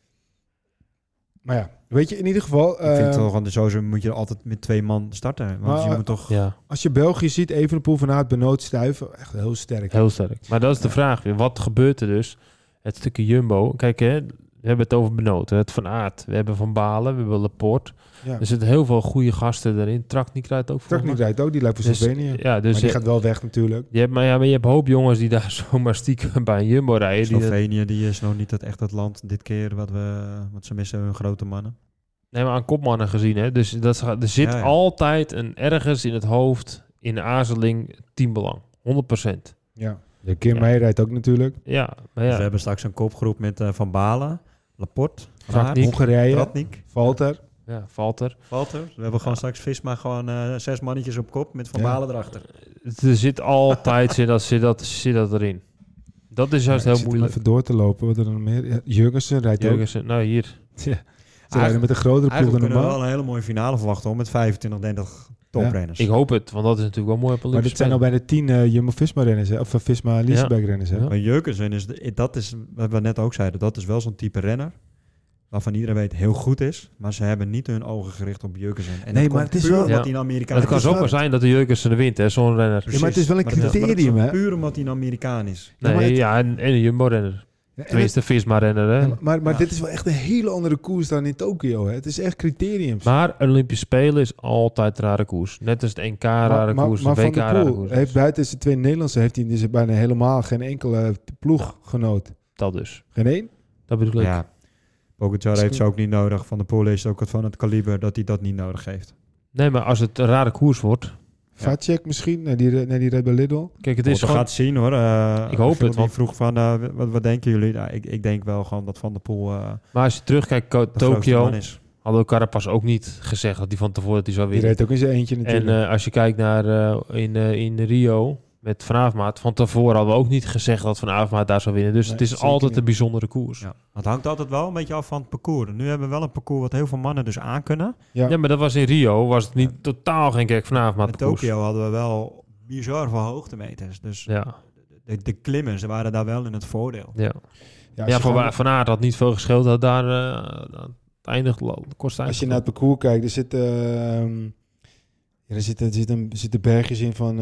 Maar ja, weet je, in ieder geval... Ik vind toch, want sowieso moet je altijd met 2 man starten. Want je moet toch... Ja. Als je België ziet, Evenepoel, Van Aert, Benoot, Stuyven, echt heel sterk. Heel sterk. Maar dat is de vraag weer. Wat gebeurt er dus? Het stukje Jumbo. Kijk, hè, we hebben het over Benoot, het Van Aert. We hebben Van Balen, we hebben Laporte. Ja. Er zitten heel veel goede gasten erin. Traknik rijdt ook voor. Traknik rijdt ook, die lijkt voor Slovenië. Ja, dus maar die gaat wel weg natuurlijk. Maar je hebt een hoop jongens die daar zomaar stiekem bij een Jumbo rijden. Slovenië, die is nog niet echt land dit keer wat ze missen, hun grote mannen. Nee, maar aan kopmannen gezien. Hè? Dus er zit altijd ergens in het hoofd, in de aarzeling, teambelang. 100%. Ja. De Kim Meijer rijdt ook natuurlijk. Ja, maar Dus we hebben straks een kopgroep met Van Balen, Laporte, Hongarije, Tratnik, Valter. Ja, Valter. We hebben gewoon straks Visma gewoon 6 mannetjes op kop met Van Balen erachter. Er zit altijd zit dat erin. Dat is juist heel moeilijk. Even door te lopen. Wat er dan meer? Ja, Jurgensen rijdt ook. Nou, hier. Ja. Ze rijden met een grotere ploeg dan normaal. We kunnen wel een hele mooie finale verwachten met 25, 30 toprenners. Ja. Ik hoop het, want dat is natuurlijk wel mooi op Maar dit zijn al bijna 10 Jumbo-Visma-renners, of Visma-Liesberg-renners. Ja. Maar Jurgensen dat is, wat we net ook zeiden, dat is wel zo'n type renner waarvan iedereen weet heel goed is, maar ze hebben niet hun ogen gericht op Jurgensen. En nee, maar het is wel omdat hij een Amerikaan is. Het kan zomaar zijn dat de Jurgensen de wint, hè, zo'n renner. Ja, maar het is wel een criterium, hè? Puur omdat hij een Amerikaan is. Nee, en een Jumbo-renner. Tenminste, Visma-renner, hè? Ja, maar dit is wel echt een hele andere koers dan in Tokio, hè? Het is echt criteriums. Maar een Olympische Spelen is altijd rare koers. Net als het NK rare koers, de WK rare koers. Heeft buiten zijn 2 Nederlandse heeft hij dus bijna helemaal geen enkele ploeggenoot. Dat dus. Geen één? Dat bedoel ik. Ja. Pogacar heeft ze ook niet nodig. Van der Poel is ook van het kaliber dat hij dat niet nodig heeft. Nee, maar als het een rare koers wordt... Vacek misschien? Nee, die rijdt bij Lidl. Kijk, het is gewoon... gaat zien, hoor. Ik hoop het. Want vroeg van, wat denken jullie? Nou, ik denk wel gewoon dat Van der Poel... maar als je terugkijkt, Tokio... hadden we Carapaz ook niet gezegd dat hij van tevoren dat hij zou winnen. Die reed ook in zijn eentje natuurlijk. En als je kijkt naar in Rio... met Van Avermaet. Van tevoren hadden we ook niet gezegd dat Van Avermaet daar zou winnen. Dus het is altijd een bijzondere koers. Ja. Het hangt altijd wel een beetje af van het parcours. Nu hebben we wel een parcours wat heel veel mannen dus aankunnen. Ja, maar dat was in Rio. Was het niet totaal geen gek Van Avermaet parcours. In Tokio hadden we wel bizar veel hoogtemeters. Dus de klimmen, ze waren daar wel in het voordeel. Ja, voor Van Aert had niet veel gescheeld. Dat daar het eindigt. Als je naar het parcours kijkt, er zitten... er zitten bergjes in van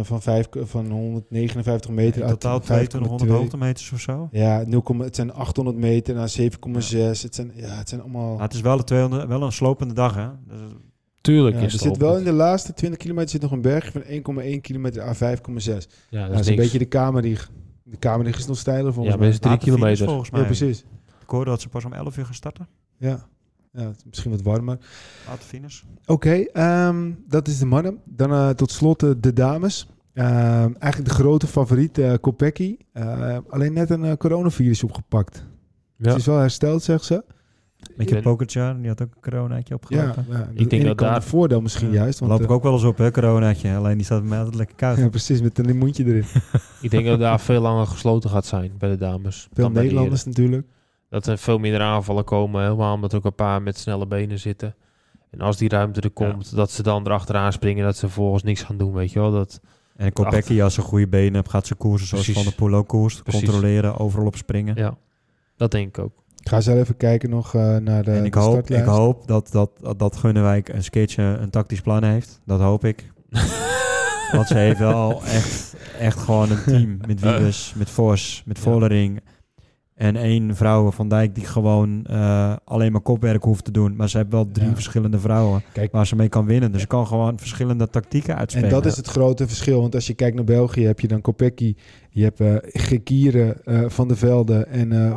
159 meter. In totaal 2200 hoogtemeters of zo? Ja, het zijn 800 meter naar 7,6. Het zijn allemaal... Maar het is wel een slopende dag, hè? Dus... Tuurlijk is er zit wel in de laatste 20 kilometer zit nog een bergje van 1,1 kilometer à 5,6. Ja, dat is een beetje de Kamerdieg. De Kamerdieg is nog steiler volgens mij. Ja, maar is 3 kilometer. Volgens mij. Ja, precies. Ik hoorde dat ze pas om 11 uur gaan starten. Ja, misschien wat warmer. Laat finish. Oké, dat is de mannen. Dan tot slot de dames. Eigenlijk de grote favoriet, Kopecky. Alleen net een coronavirus opgepakt. Ja. Ze is wel hersteld, zegt ze. Met je Pogacar, die had ook een coronaatje opgelopen. Ja. Ik denk dat daar een voordeel misschien juist. Want loop ik ook wel eens op, hè, coronaatje. Alleen die staat bij mij altijd lekker koud. Ja, precies, met een limoentje erin. Ik denk dat daar veel langer gesloten gaat zijn bij de dames. Veel Nederlanders natuurlijk. Dat er veel minder aanvallen komen, helemaal omdat er ook een paar met snelle benen zitten. En als die ruimte er komt, dat ze dan erachteraan springen, dat ze vervolgens niks gaan doen, weet je wel. En Kopecky, als ze goede benen hebt, gaat ze koersen zoals Van der Poel ook koerst. Controleren, overal op springen. Ja, dat denk ik ook. Ik ga zo even kijken nog naar de, en ik hoop dat Gunnewijk een keertje een tactisch plan heeft. Dat hoop ik. Want ze heeft wel echt gewoon een team met Wiebes, met Vos, met Vollering. En 1 vrouw, Van Dijk, die gewoon alleen maar kopwerk hoeft te doen. Maar ze heeft wel 3 verschillende vrouwen waar ze mee kan winnen. Dus ze kan gewoon verschillende tactieken uitspelen. En dat is het grote verschil. Want als je kijkt naar België, heb je dan Kopecky. Je hebt Gekkieren, Van der Velde en Van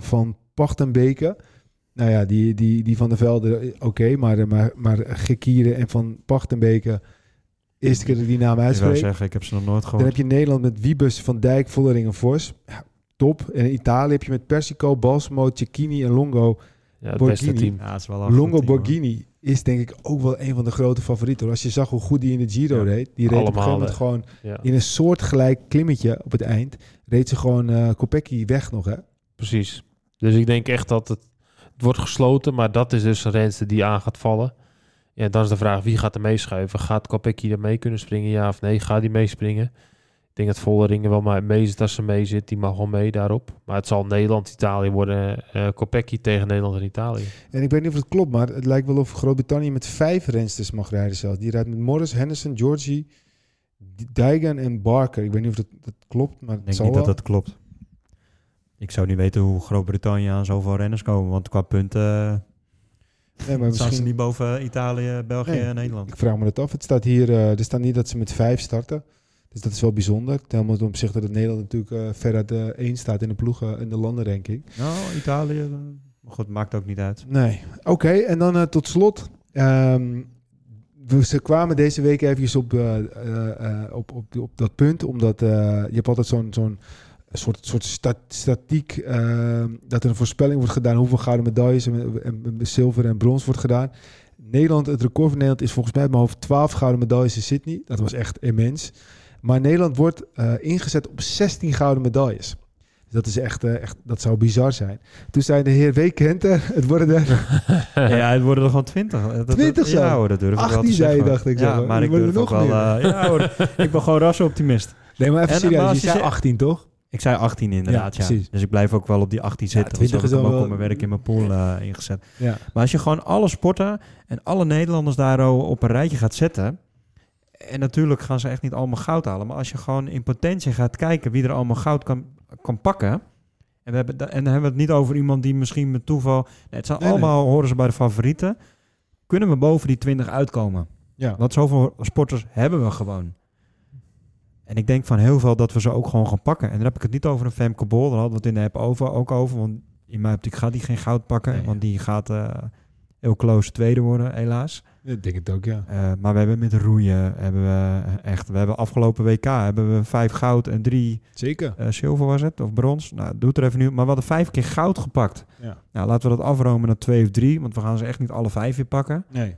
Pachtenbeke. Nou ja, die Van der Velde, oké, maar Gekieren en Van Pachtenbeke, eerste keer dat ik die naam Ik uitspreek. wou zeggen, ik heb ze nog nooit Dan gehoord. heb je Nederland met Wiebes, Van Dijk, Vollering en Vos. Ja, top. En in Italië heb je met Persico, Balsamo, Cecchini en Longo. Ja, het Borghini. beste team. Ja, het is wel een goed Longo team, hoor. Borghini is denk ik ook wel een van de grote favorieten. Als je zag hoe goed die in de Giro Ja. reed. Die reed op een Allemaal, gegeven moment gewoon Ja, in een soortgelijk klimmetje op het eind. Reed ze gewoon Kopecky weg nog, hè? precies. Dus ik denk echt dat het wordt gesloten, maar dat is dus een renster die aan gaat vallen. Ja, dan is de vraag, wie gaat er meeschuiven? Gaat Kopecky er mee kunnen springen, ja of nee? Gaat hij meespringen? Ik denk dat Volleringen wel maar mee zit als ze mee zit. Die mag wel mee daarop. Maar het zal Nederland-Italië worden. Kopecky tegen Nederland en Italië. En ik weet niet of het klopt, maar het lijkt wel of Groot-Brittannië met 5 rensters mag rijden zelfs. Die rijdt met Morris, Henderson, Georgie, Dijgen en Barker. Ik weet niet of dat klopt, maar Ik het denk zal niet wel. dat dat klopt. Ik zou niet weten hoe Groot-Brittannië aan zoveel renners komen. Want qua punten Nee, maar staan ze misschien... niet boven Italië, België Nee, en Nederland. Ik vraag me dat af. Het staat hier, er staat niet dat ze met 5 starten. Dus dat is wel bijzonder. Helemaal ten opzichte dat Nederland natuurlijk ver uit 1 staat in de ploegen in de landenranking. Nou, Italië, maar goed, maakt ook niet uit. Nee. Oké, en dan tot slot. Ze kwamen deze week eventjes op dat punt, omdat je hebt altijd zo'n soort statiek, dat er een voorspelling wordt gedaan hoeveel gouden medailles en zilver en brons wordt gedaan. Nederland, het record van Nederland is volgens mij uit mijn hoofd 12 gouden medailles in Sydney. Dat was echt immens. Maar Nederland wordt ingezet op 16 gouden medailles. Dus dat is echt, dat zou bizar zijn. Toen zei de heer W. Kenter, het worden er Ja, het worden er gewoon 20. 20 zo? Ja hoor, dat durf ik wel 18 te zei je, zeggen. dacht ik. Ja, zo. maar Er ik worden durf ook nog wel... meer. ja hoor, ik ben gewoon rasoptimist. Nee, maar even En, serieus. maar Je als je zei zegt- 18, toch? Ik zei 18 inderdaad, Ja, ja. precies. Dus ik blijf ook wel op die 18 zitten. 20 want is zo heb ik al hem ook wel- op mijn werk in mijn pool ingezet. Ja. Maar als je gewoon alle sporten en alle Nederlanders daar op een rijtje gaat zetten... En natuurlijk gaan ze echt niet allemaal goud halen. Maar als je gewoon in potentie gaat kijken wie er allemaal goud kan pakken... En dan hebben we het niet over iemand die misschien met toeval... Nee, het zijn allemaal, horen ze bij de favorieten. Kunnen we boven die 20 uitkomen? Ja. Want zoveel sporters hebben we gewoon. En ik denk van heel veel dat we ze ook gewoon gaan pakken. En dan heb ik het niet over een Femke Bol. Daar hadden we het in de app ook over. Want in mijn optiek gaat die geen goud pakken. Nee. Want die gaat heel close tweede worden, helaas. Ik denk het ook, ja. Maar we hebben met roeien... We hebben afgelopen WK hebben we 5 goud en 3 Zeker. zilver was het. Of brons. Nou, doet er even nu. Maar we hadden 5 keer goud gepakt. Ja. Nou, laten we dat afromen naar 2 of 3. Want we gaan ze echt niet alle 5 weer pakken. Nee.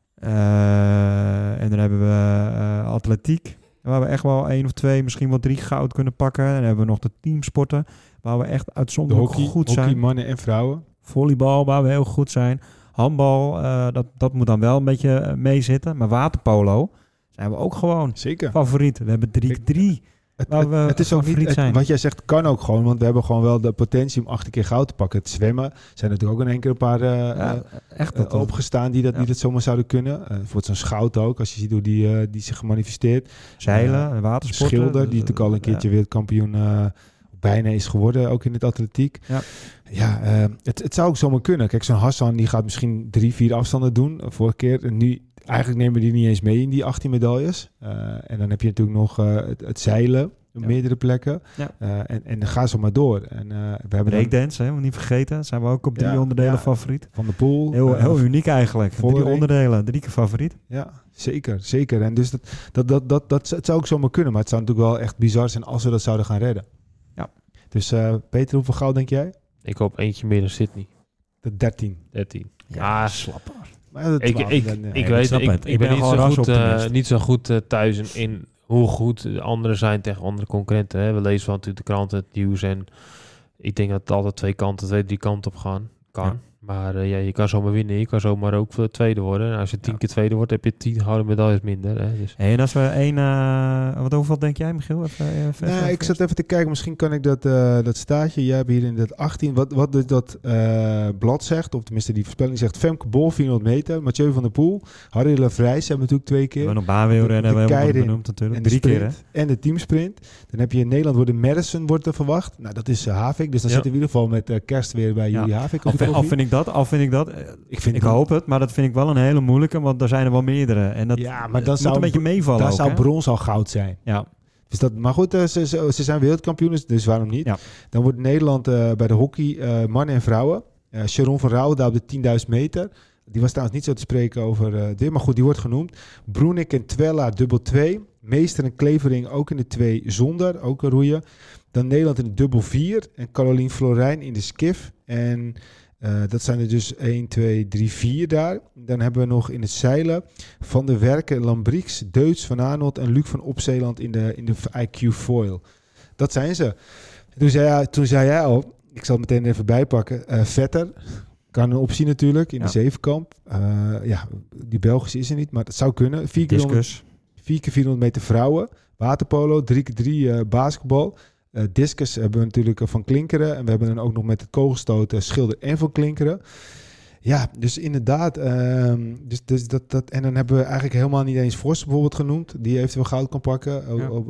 En dan hebben we atletiek. Waar we echt wel 1 of 2, misschien wel 3 goud kunnen pakken. En dan hebben we nog de teamsporten. Waar we echt De uitzonderlijk goed hockey, zijn. mannen en vrouwen. Volleybal, waar we heel goed zijn. Handbal, dat moet dan wel een beetje meezitten. Maar waterpolo zijn we ook gewoon Zeker. favoriet. We hebben 3 Het is ook niet, zijn. wat jij zegt kan ook gewoon, want we hebben gewoon wel de potentie om 8 keer goud te pakken. Het zwemmen zijn natuurlijk ook in één keer een paar echt dat opgestaan die dat zomaar zouden kunnen. Bijvoorbeeld zo'n Schout ook, als je ziet hoe die zich manifesteert. Zeilen, watersporten. Schilder, die natuurlijk al een keertje wereldkampioen bijna is geworden, ook in het atletiek. Ja. Het zou ook zomaar kunnen. Kijk, zo'n Hassan die gaat misschien 3-4 afstanden doen. Vorige keer. En nu eigenlijk nemen we die niet eens mee in die 18 medailles. En dan heb je natuurlijk nog het zeilen op meerdere plekken. Ja. En dan gaan ze maar door. En we hebben breakdance, hè, niet vergeten. Zijn we ook op 3 onderdelen favoriet. Van de Poel. Heel uniek eigenlijk. 3 onderdelen, 3 keer favoriet. Ja, zeker. En dus dat het zou ook zomaar kunnen. Maar het zou natuurlijk wel echt bizar zijn als we dat zouden gaan redden. Ja. Dus Peter, hoeveel goud denk jij? Ik hoop eentje meer dan Sydney. De 13. 13. Ja, slapper. Maar Ik ben niet zo goed thuis in hoe goed de anderen zijn tegen andere concurrenten. Hè. We lezen wel natuurlijk de kranten, het nieuws. En ik denk dat het altijd 2 kanten, 3 kanten op gaan kan. Ja. Maar je kan zomaar winnen. Je kan zomaar ook tweede worden. En als je 10 keer tweede wordt, heb je 10 gouden medailles minder. Hè. Dus. En als we hoeveel denk jij, Michiel? Ik zat even te kijken. Misschien kan ik dat staartje. Jij hebt hier in dat 18. Wat dat blad zegt, of tenminste die voorspelling zegt. Femke Bol 400 meter. Mathieu van der Poel. Harry Lafrijs hebben we natuurlijk 2 keer. We hebben nog baanwielrennen. We hebben het benoemd natuurlijk. En 3 keer, hè? En de teamsprint. Dan heb je in Nederland worden Madison wordt er verwacht. Nou, dat is Havik. Dus dan zit in ieder geval met kerst weer bij jullie Havik. Al vind ik dat. Ik hoop het, maar dat vind ik wel een hele moeilijke, want er zijn er wel meerdere. En dat maar dan moet een beetje meevallen. Daar ook, zou hè? brons al goud zijn. Ja. Dus maar goed, ze zijn wereldkampioen, dus waarom niet? Ja. Dan wordt Nederland bij de hockey mannen en vrouwen. Sharon van Rouwen daar op de 10.000 meter. Die was trouwens niet zo te spreken over dit, maar goed, die wordt genoemd. Broenik en Twella dubbel 2. Meester en Klevering ook in de 2 zonder, ook een roeien. Dan Nederland in de dubbel 4 en Carolien Florijn in de skiff. En dat zijn er dus 1, 2, 3, 4 daar. Dan hebben we nog in het zeilen Van der Werken, Lambrix, Deutz, Van Arnold en Luc van Opzeeland in de IQ foil. Dat zijn ze. Toen zei jij al, ik zal het meteen even bijpakken, Vetter. Kan een optie natuurlijk in de zevenkamp. Die Belgische is er niet, maar dat zou kunnen. 4 keer 400 meter vrouwen. Waterpolo, 3x3 basketbal. Discus hebben we natuurlijk Van Klinkeren. En we hebben dan ook nog met het kogelstoten Schilder en Van Klinkeren. Ja, dus inderdaad. En dan hebben we eigenlijk helemaal niet eens Vos bijvoorbeeld genoemd. Die eventueel goud kan pakken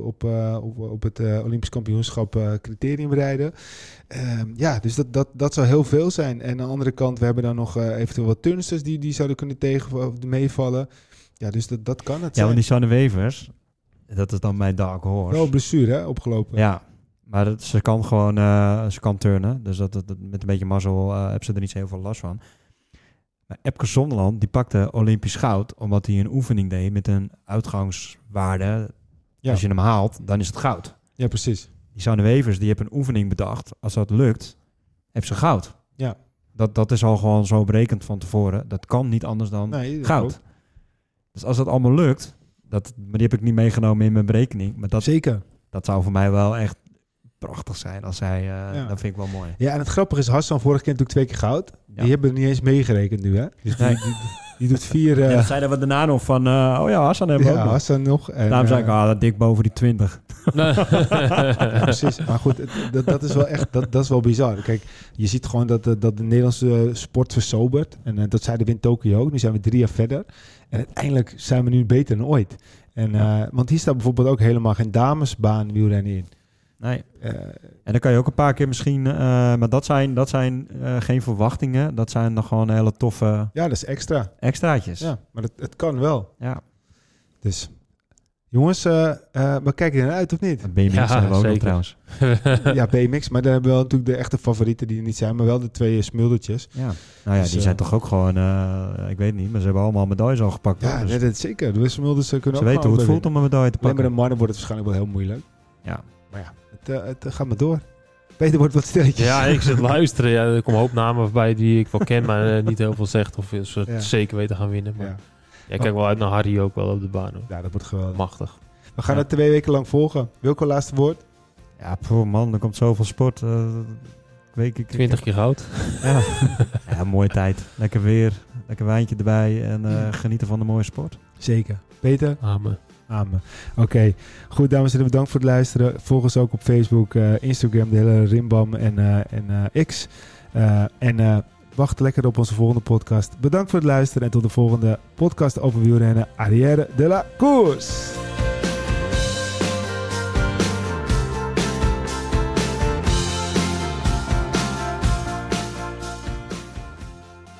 op het Olympisch kampioenschap criteriumrijden. Dus dat zou heel veel zijn. En aan de andere kant, we hebben dan nog eventueel wat turnsters die zouden kunnen meevallen. Ja, dus dat kan het zijn. Ja, want die Sanne Wevers, dat is dan mijn dark horse. Wel blessure, hè, opgelopen. Ja, maar ze kan gewoon ze kan turnen. Dus dat met een beetje mazzel heeft ze er niet zo heel veel last van. Maar Epke Zonderland, die pakte Olympisch goud omdat hij een oefening deed met een uitgangswaarde. Ja. Als je hem haalt, dan is het goud. Ja, precies. Die Sanne Wevers, die heeft een oefening bedacht. Als dat lukt, heeft ze goud. Ja. Dat is al gewoon zo berekend van tevoren. Dat kan niet anders dan goud. Ook. Dus als dat allemaal lukt, maar die heb ik niet meegenomen in mijn berekening. Maar zeker. Dat zou voor mij wel echt prachtig zijn als zij... Dat vind ik wel mooi. Ja, en het grappige is, Hassan vorig keer natuurlijk 2 keer goud. Ja. Die hebben er niet eens meegerekend nu, hè? Dus die doet 4... dat zeiden we daarna nog van... Hassan hebben we ook nog. Hassan nog. En, daarom zei ik, dat dik boven die 20. Ja, precies. Maar goed, dat is wel echt... Dat is wel bizar. Kijk, je ziet gewoon dat de Nederlandse sport versobert. En dat zeiden we in Tokio ook. Nu zijn we 3 jaar verder. En uiteindelijk zijn we nu beter dan ooit. Want hier staat bijvoorbeeld ook helemaal geen damesbaan wielrennen in. Nee. En dan kan je ook een paar keer misschien... maar dat zijn geen verwachtingen. Dat zijn dan gewoon hele toffe... Ja, dat is extra. Extraatjes. Ja, maar het kan wel. Ja. Dus... Jongens, maar kijk je naar uit of niet? BMX hebben we ook nog trouwens. Ja, BMX, maar dan hebben we wel natuurlijk de echte favorieten die er niet zijn, maar wel de 2 smuldertjes. Ja. Nou ja, dus, die zijn toch ook gewoon, ik weet niet, maar ze hebben allemaal medailles al gepakt. Ja, dus. Dat zeker. De smulders kunnen ze ook weten hoe het voelt om een medaille te pakken. Alleen bij de mannen wordt het waarschijnlijk wel heel moeilijk. Ja. Maar ja, het gaat maar door. Peter wordt wat stilletjes. Ja, ik zit luisteren. Ja, er komen een hoop namen voorbij die ik wel ken, maar niet heel veel zegt of ze het zeker weten gaan winnen. Maar... Ja, ik kijk wel uit naar Harry ook wel op de baan. Hoor. Ja, dat wordt geweldig. Machtig. We gaan het 2 weken lang volgen. Wilco, laatste woord? Ja, man, er komt zoveel sport. 20 keer goud. Ja, mooie tijd. Lekker weer, lekker wijntje erbij en genieten van de mooie sport. Zeker. Peter? Amen. Oké. Goed, dames en heren, bedankt voor het luisteren. Volg ons ook op Facebook, Instagram, de hele Rimbam en X. Wacht lekker op onze volgende podcast. Bedankt voor het luisteren en tot de volgende podcast over wielrennen. Arrière de la course!